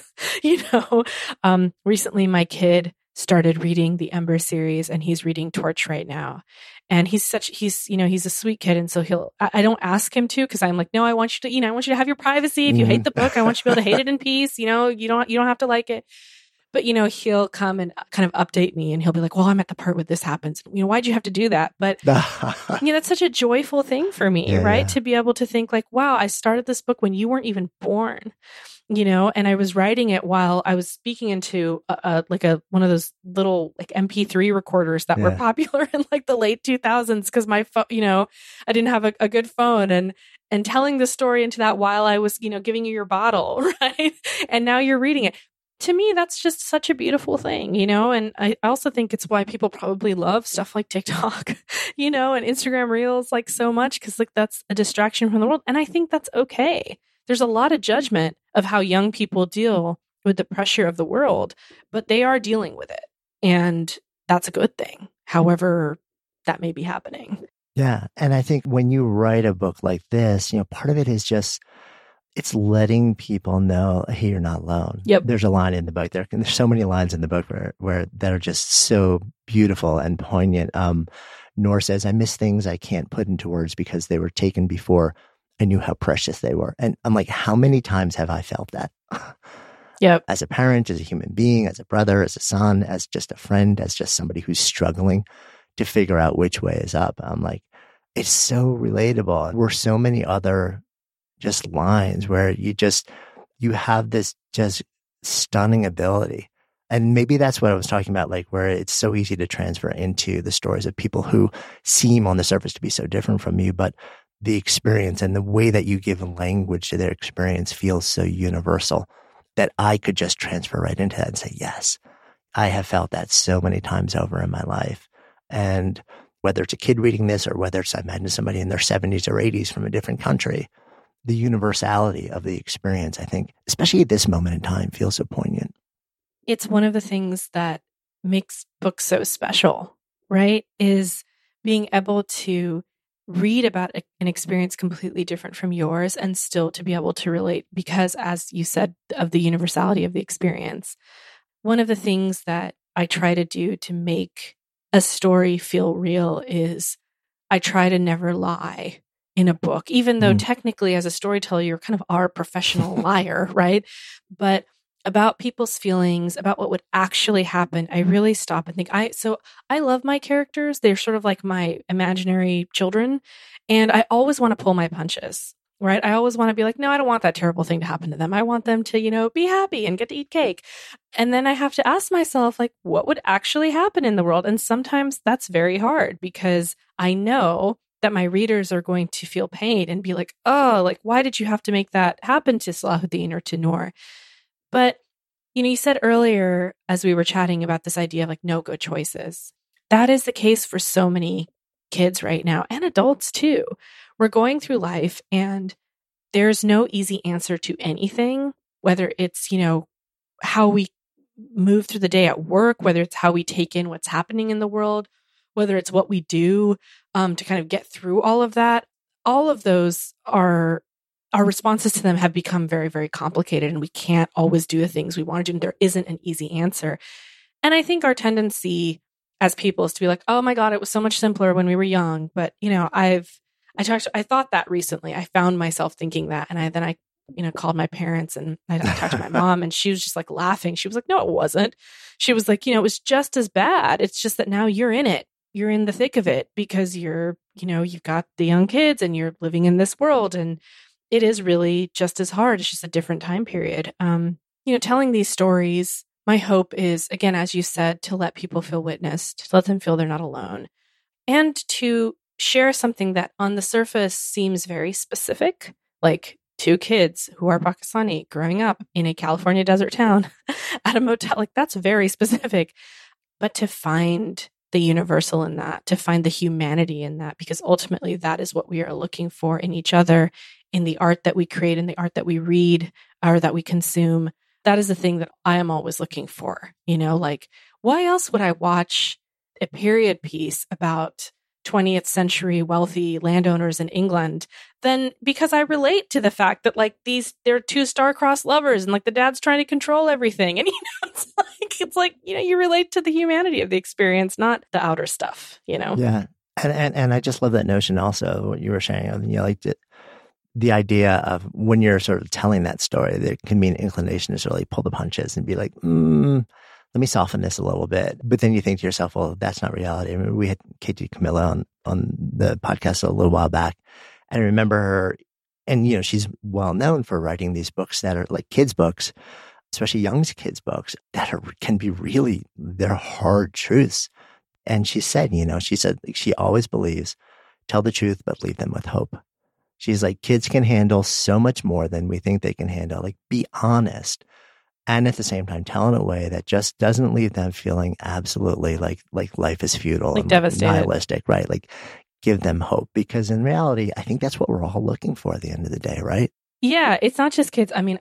Speaker 1: Recently my kid started reading the Ember series, and he's reading Torch right now. And he's a sweet kid. And so I don't ask him to, because I'm like, no, I want you to have your privacy. If you hate the book, I want you to be able to hate it in peace. You don't have to like it. But, he'll come and kind of update me, and he'll be like, well, I'm at the part where this happens. Why'd you have to do that? But, that's such a joyful thing for me, right? Yeah. To be able to think like, wow, I started this book when you weren't even born, and I was writing it while I was speaking into one of those little like MP3 recorders that were popular in like the late 2000s, because my phone, I didn't have a good phone, and telling the story into that while I was, giving you your bottle, right? And now you're reading it. To me, that's just such a beautiful thing, and I also think it's why people probably love stuff like TikTok, and Instagram Reels like so much, because like that's a distraction from the world. And I think that's okay. There's a lot of judgment of how young people deal with the pressure of the world, but they are dealing with it. And that's a good thing, however that may be happening.
Speaker 2: Yeah. And I think when you write a book like this, part of it is just, it's letting people know, hey, you're not alone.
Speaker 1: Yep.
Speaker 2: There's a line in the book. There's so many lines in the book where that are just so beautiful and poignant. Noor says, I miss things I can't put into words because they were taken before I knew how precious they were. And I'm like, how many times have I felt that?
Speaker 1: Yep.
Speaker 2: As a parent, as a human being, as a brother, as a son, as just a friend, as just somebody who's struggling to figure out which way is up. I'm like, it's so relatable. We're so many other just lines where you have this just stunning ability. And maybe that's what I was talking about, like where it's so easy to transfer into the stories of people who seem on the surface to be so different from you, but the experience and the way that you give language to their experience feels so universal. that I could just transfer right into that and say, yes, I have felt that so many times over in my life. And whether it's a kid reading this or whether it's, I imagine somebody in their 70s or 80s from a different country, the universality of the experience, I think, especially at this moment in time, feels so poignant.
Speaker 1: It's one of the things that makes books so special, right? Is being able to read about an experience completely different from yours and still to be able to relate because, as you said, of the universality of the experience. One of the things that I try to do to make a story feel real is I try to never lie in a book, even though technically as a storyteller, you're kind of our professional liar, right? But about people's feelings, about what would actually happen, I really stop and think. I love my characters. They're sort of like my imaginary children. And I always want to pull my punches, right? I always want to be like, no, I don't want that terrible thing to happen to them. I want them to, be happy and get to eat cake. And then I have to ask myself, like, what would actually happen in the world? And sometimes that's very hard because I know that my readers are going to feel pain and be like, oh, like, why did you have to make that happen to Salahuddin or to Noor? But, you said earlier, as we were chatting about this idea of like no good choices, that is the case for so many kids right now and adults too. We're going through life and there's no easy answer to anything, whether it's, how we move through the day at work, whether it's how we take in what's happening in the world, whether it's what we do to kind of get through all of that. All of those our responses to them have become very, very complicated and we can't always do the things we want to do. And there isn't an easy answer. And I think our tendency as people is to be like, oh my God, it was so much simpler when we were young. But, I thought that recently. I found myself thinking that. And I called my parents and I talked to my mom and she was just like laughing. She was like, no, it wasn't. She was like, it was just as bad. It's just that now you're in it. You're in the thick of it because you've got the young kids and you're living in this world. And it is really just as hard. It's just a different time period. Telling these stories, my hope is, again, as you said, to let people feel witnessed, to let them feel they're not alone, and to share something that on the surface seems very specific, like two kids who are Pakistani growing up in a California desert town at a motel. Like that's very specific. But to find the universal in that, to find the humanity in that, because ultimately that is what we are looking for in each other, in the art that we create, in the art that we read or that we consume. That is the thing that I am always looking for. Like, why else would I watch a period piece about 20th century wealthy landowners in England than because I relate to the fact that like they're two star-crossed lovers and like the dad's trying to control everything. And, it's like, you relate to the humanity of the experience, not the outer stuff,
Speaker 2: Yeah. And I just love that notion also, what you were sharing. The idea of when you're sort of telling that story, there can be an inclination to really pull the punches and be like, let me soften this a little bit. But then you think to yourself, well, that's not reality. I mean, we had Katie Camilla on the podcast a little while back. And I remember her, and, she's well known for writing these books that are like kids' books, especially young kids' books that can be really, they're hard truths. And she said she always believes, tell the truth, but leave them with hope. She's like, kids can handle so much more than we think they can handle. Like, be honest. And at the same time, tell in a way that just doesn't leave them feeling absolutely like life is futile,
Speaker 1: like
Speaker 2: and
Speaker 1: devastated,
Speaker 2: nihilistic, right? Like, give them hope, because in reality, I think that's what we're all looking for at the end of the day, right?
Speaker 1: Yeah, it's not just kids. I mean,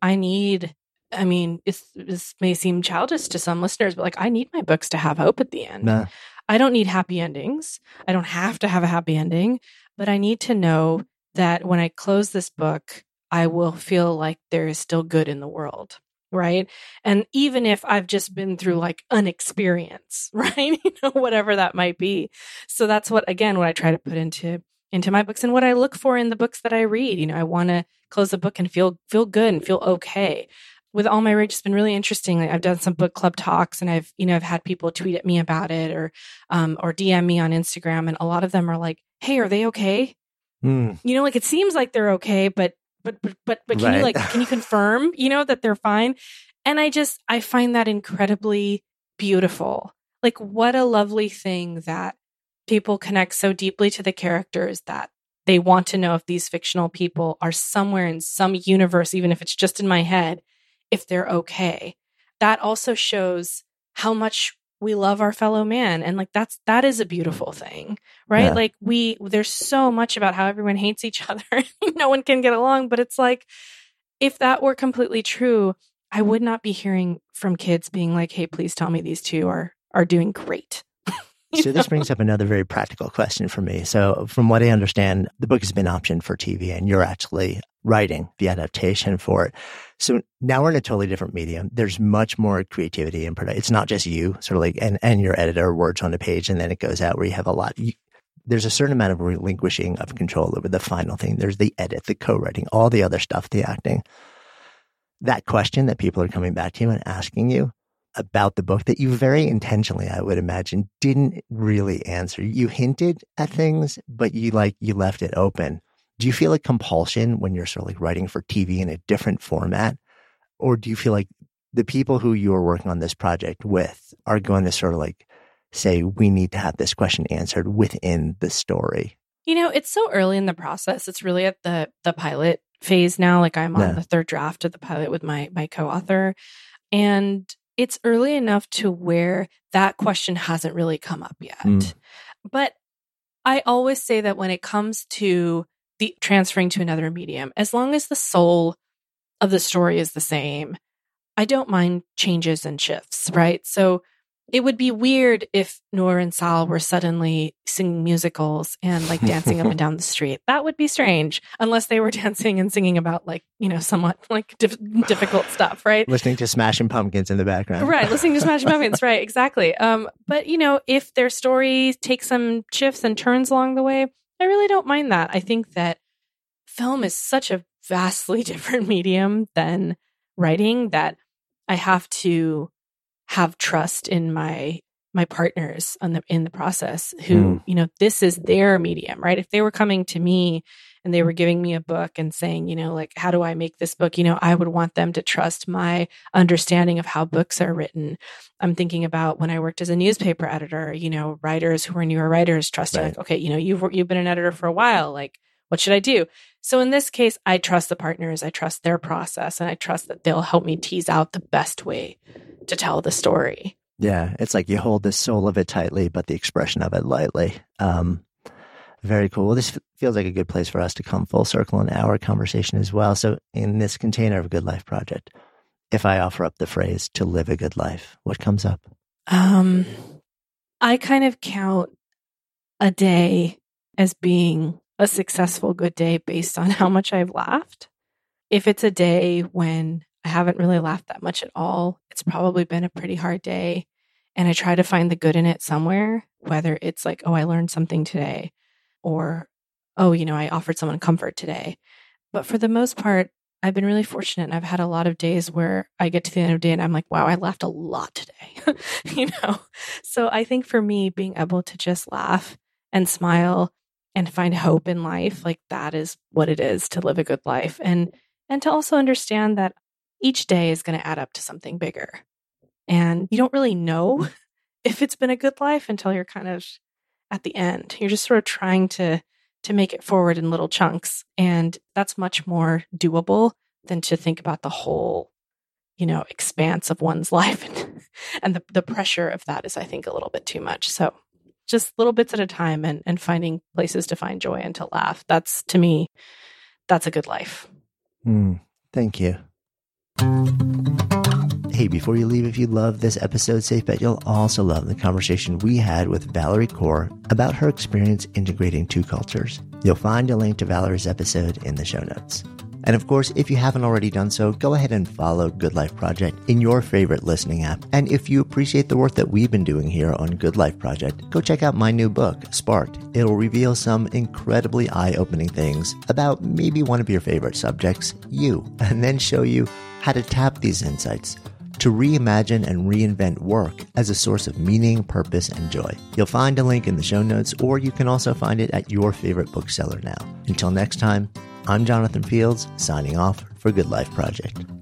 Speaker 1: this may seem childish to some listeners, but like, I need my books to have hope at the end.
Speaker 2: Nah.
Speaker 1: I don't need happy endings. I don't have to have a happy ending, but I need to know that when I close this book, I will feel like there is still good in the world, right? And even if I've just been through like an experience, right? Whatever that might be. So that's what I try to put into my books and what I look for in the books that I read. I want to close a book and feel good and feel okay. With All My Rage, it's been really interesting. Like, I've done some book club talks and I've had people tweet at me about it or DM me on Instagram. And a lot of them are like, hey, are they okay? Like it seems like they're okay, but can you can you confirm, that they're fine? And I find that incredibly beautiful. Like, what a lovely thing that people connect so deeply to the characters that they want to know if these fictional people are somewhere in some universe, even if it's just in my head, if they're okay. That also shows how much we love our fellow man. And like, that is a beautiful thing, right?
Speaker 2: Yeah.
Speaker 1: Like there's so much about how everyone hates each other. No one can get along, but it's like, if that were completely true, I would not be hearing from kids being like, hey, please tell me these two are doing great.
Speaker 2: So this brings up another very practical question for me. So from what I understand, the book has been optioned for TV and you're actually writing the adaptation for it. So now we're in a totally different medium. There's much more creativity and production. It's not just you sort of like, and your editor words on a page and then it goes out where you have a lot. There's a certain amount of relinquishing of control over the final thing. There's the edit, the co-writing, all the other stuff, the acting. That question that people are coming back to you and asking you about the book that you very intentionally, I would imagine, didn't really answer. You hinted at things, but you left it open. Do you feel a compulsion when you're sort of like writing for TV in a different format? Or do you feel like the people who you are working on this project with are going to sort of like say, we need to have this question answered within the story?
Speaker 1: You know, it's so early in the process. It's really at the pilot phase now. Like I'm on the third draft of the pilot with my co-author. And it's early enough to where that question hasn't really come up yet. But I always say that when it comes to the transferring to another medium, as long as the soul of the story is the same, I don't mind changes and shifts, right? So it would be weird if Noor and Sal were suddenly singing musicals and like dancing up and down the street. That would be strange, unless they were dancing and singing about like, you know, somewhat like difficult stuff, right?
Speaker 2: Listening to Smashing Pumpkins in the background.
Speaker 1: Right, listening to Smashing Pumpkins, right, exactly. But, you know, if their story takes some shifts and turns along the way, I really don't mind that. I think that film is such a vastly different medium than writing that I have to have trust in my partners in the process who, you know, this is their medium, right? If they were coming to me and they were giving me a book and saying, you know, like, how do I make this book? You know, I would want them to trust my understanding of how books are written. I'm thinking about when I worked as a newspaper editor, you know, writers who are newer writers trusting, like, okay, you know, you've been an editor for a while, like, what should I do? So in this case, I trust the partners, I trust their process, and I trust that they'll help me tease out the best way to tell the story.
Speaker 2: Yeah, it's like you hold the soul of it tightly, but the expression of it lightly. Very cool. Well, this feels like a good place for us to come full circle in our conversation as well. So in this container of Good Life Project, if I offer up the phrase to live a good life, what comes up?
Speaker 1: I kind of count a day as being a successful good day based on how much I've laughed. If it's a day when I haven't really laughed that much at all, it's probably been a pretty hard day. And I try to find the good in it somewhere, whether it's like, oh, I learned something today, or, oh, you know, I offered someone comfort today. But for the most part, I've been really fortunate. And I've had a lot of days where I get to the end of the day and I'm like, wow, I laughed a lot today, you know? So I think for me, being able to just laugh and smile and find hope in life, like that is what it is to live a good life. And to also understand that each day is going to add up to something bigger. And you don't really know if it's been a good life until you're kind of at the end. You're just sort of trying to make it forward in little chunks. And that's much more doable than to think about the whole, you know, expanse of one's life. And the pressure of that is, I think, a little bit too much. So just little bits at a time and finding places to find joy and to laugh. That's, to me, that's a good life.
Speaker 2: Thank you. Hey, before you leave, if you love this episode, safe bet you'll also love the conversation we had with Valerie Kaur about her experience integrating two cultures. You'll find a link to Valerie's episode in the show notes. And of course, if you haven't already done so, go ahead and follow Good Life Project in your favorite listening app. And if you appreciate the work that we've been doing here on Good Life Project, go check out my new book, Sparked. It'll reveal some incredibly eye-opening things about maybe one of your favorite subjects, you, and then show you how to tap these insights to reimagine and reinvent work as a source of meaning, purpose, and joy. You'll find a link in the show notes, or you can also find it at your favorite bookseller now. Until next time, I'm Jonathan Fields, signing off for Good Life Project.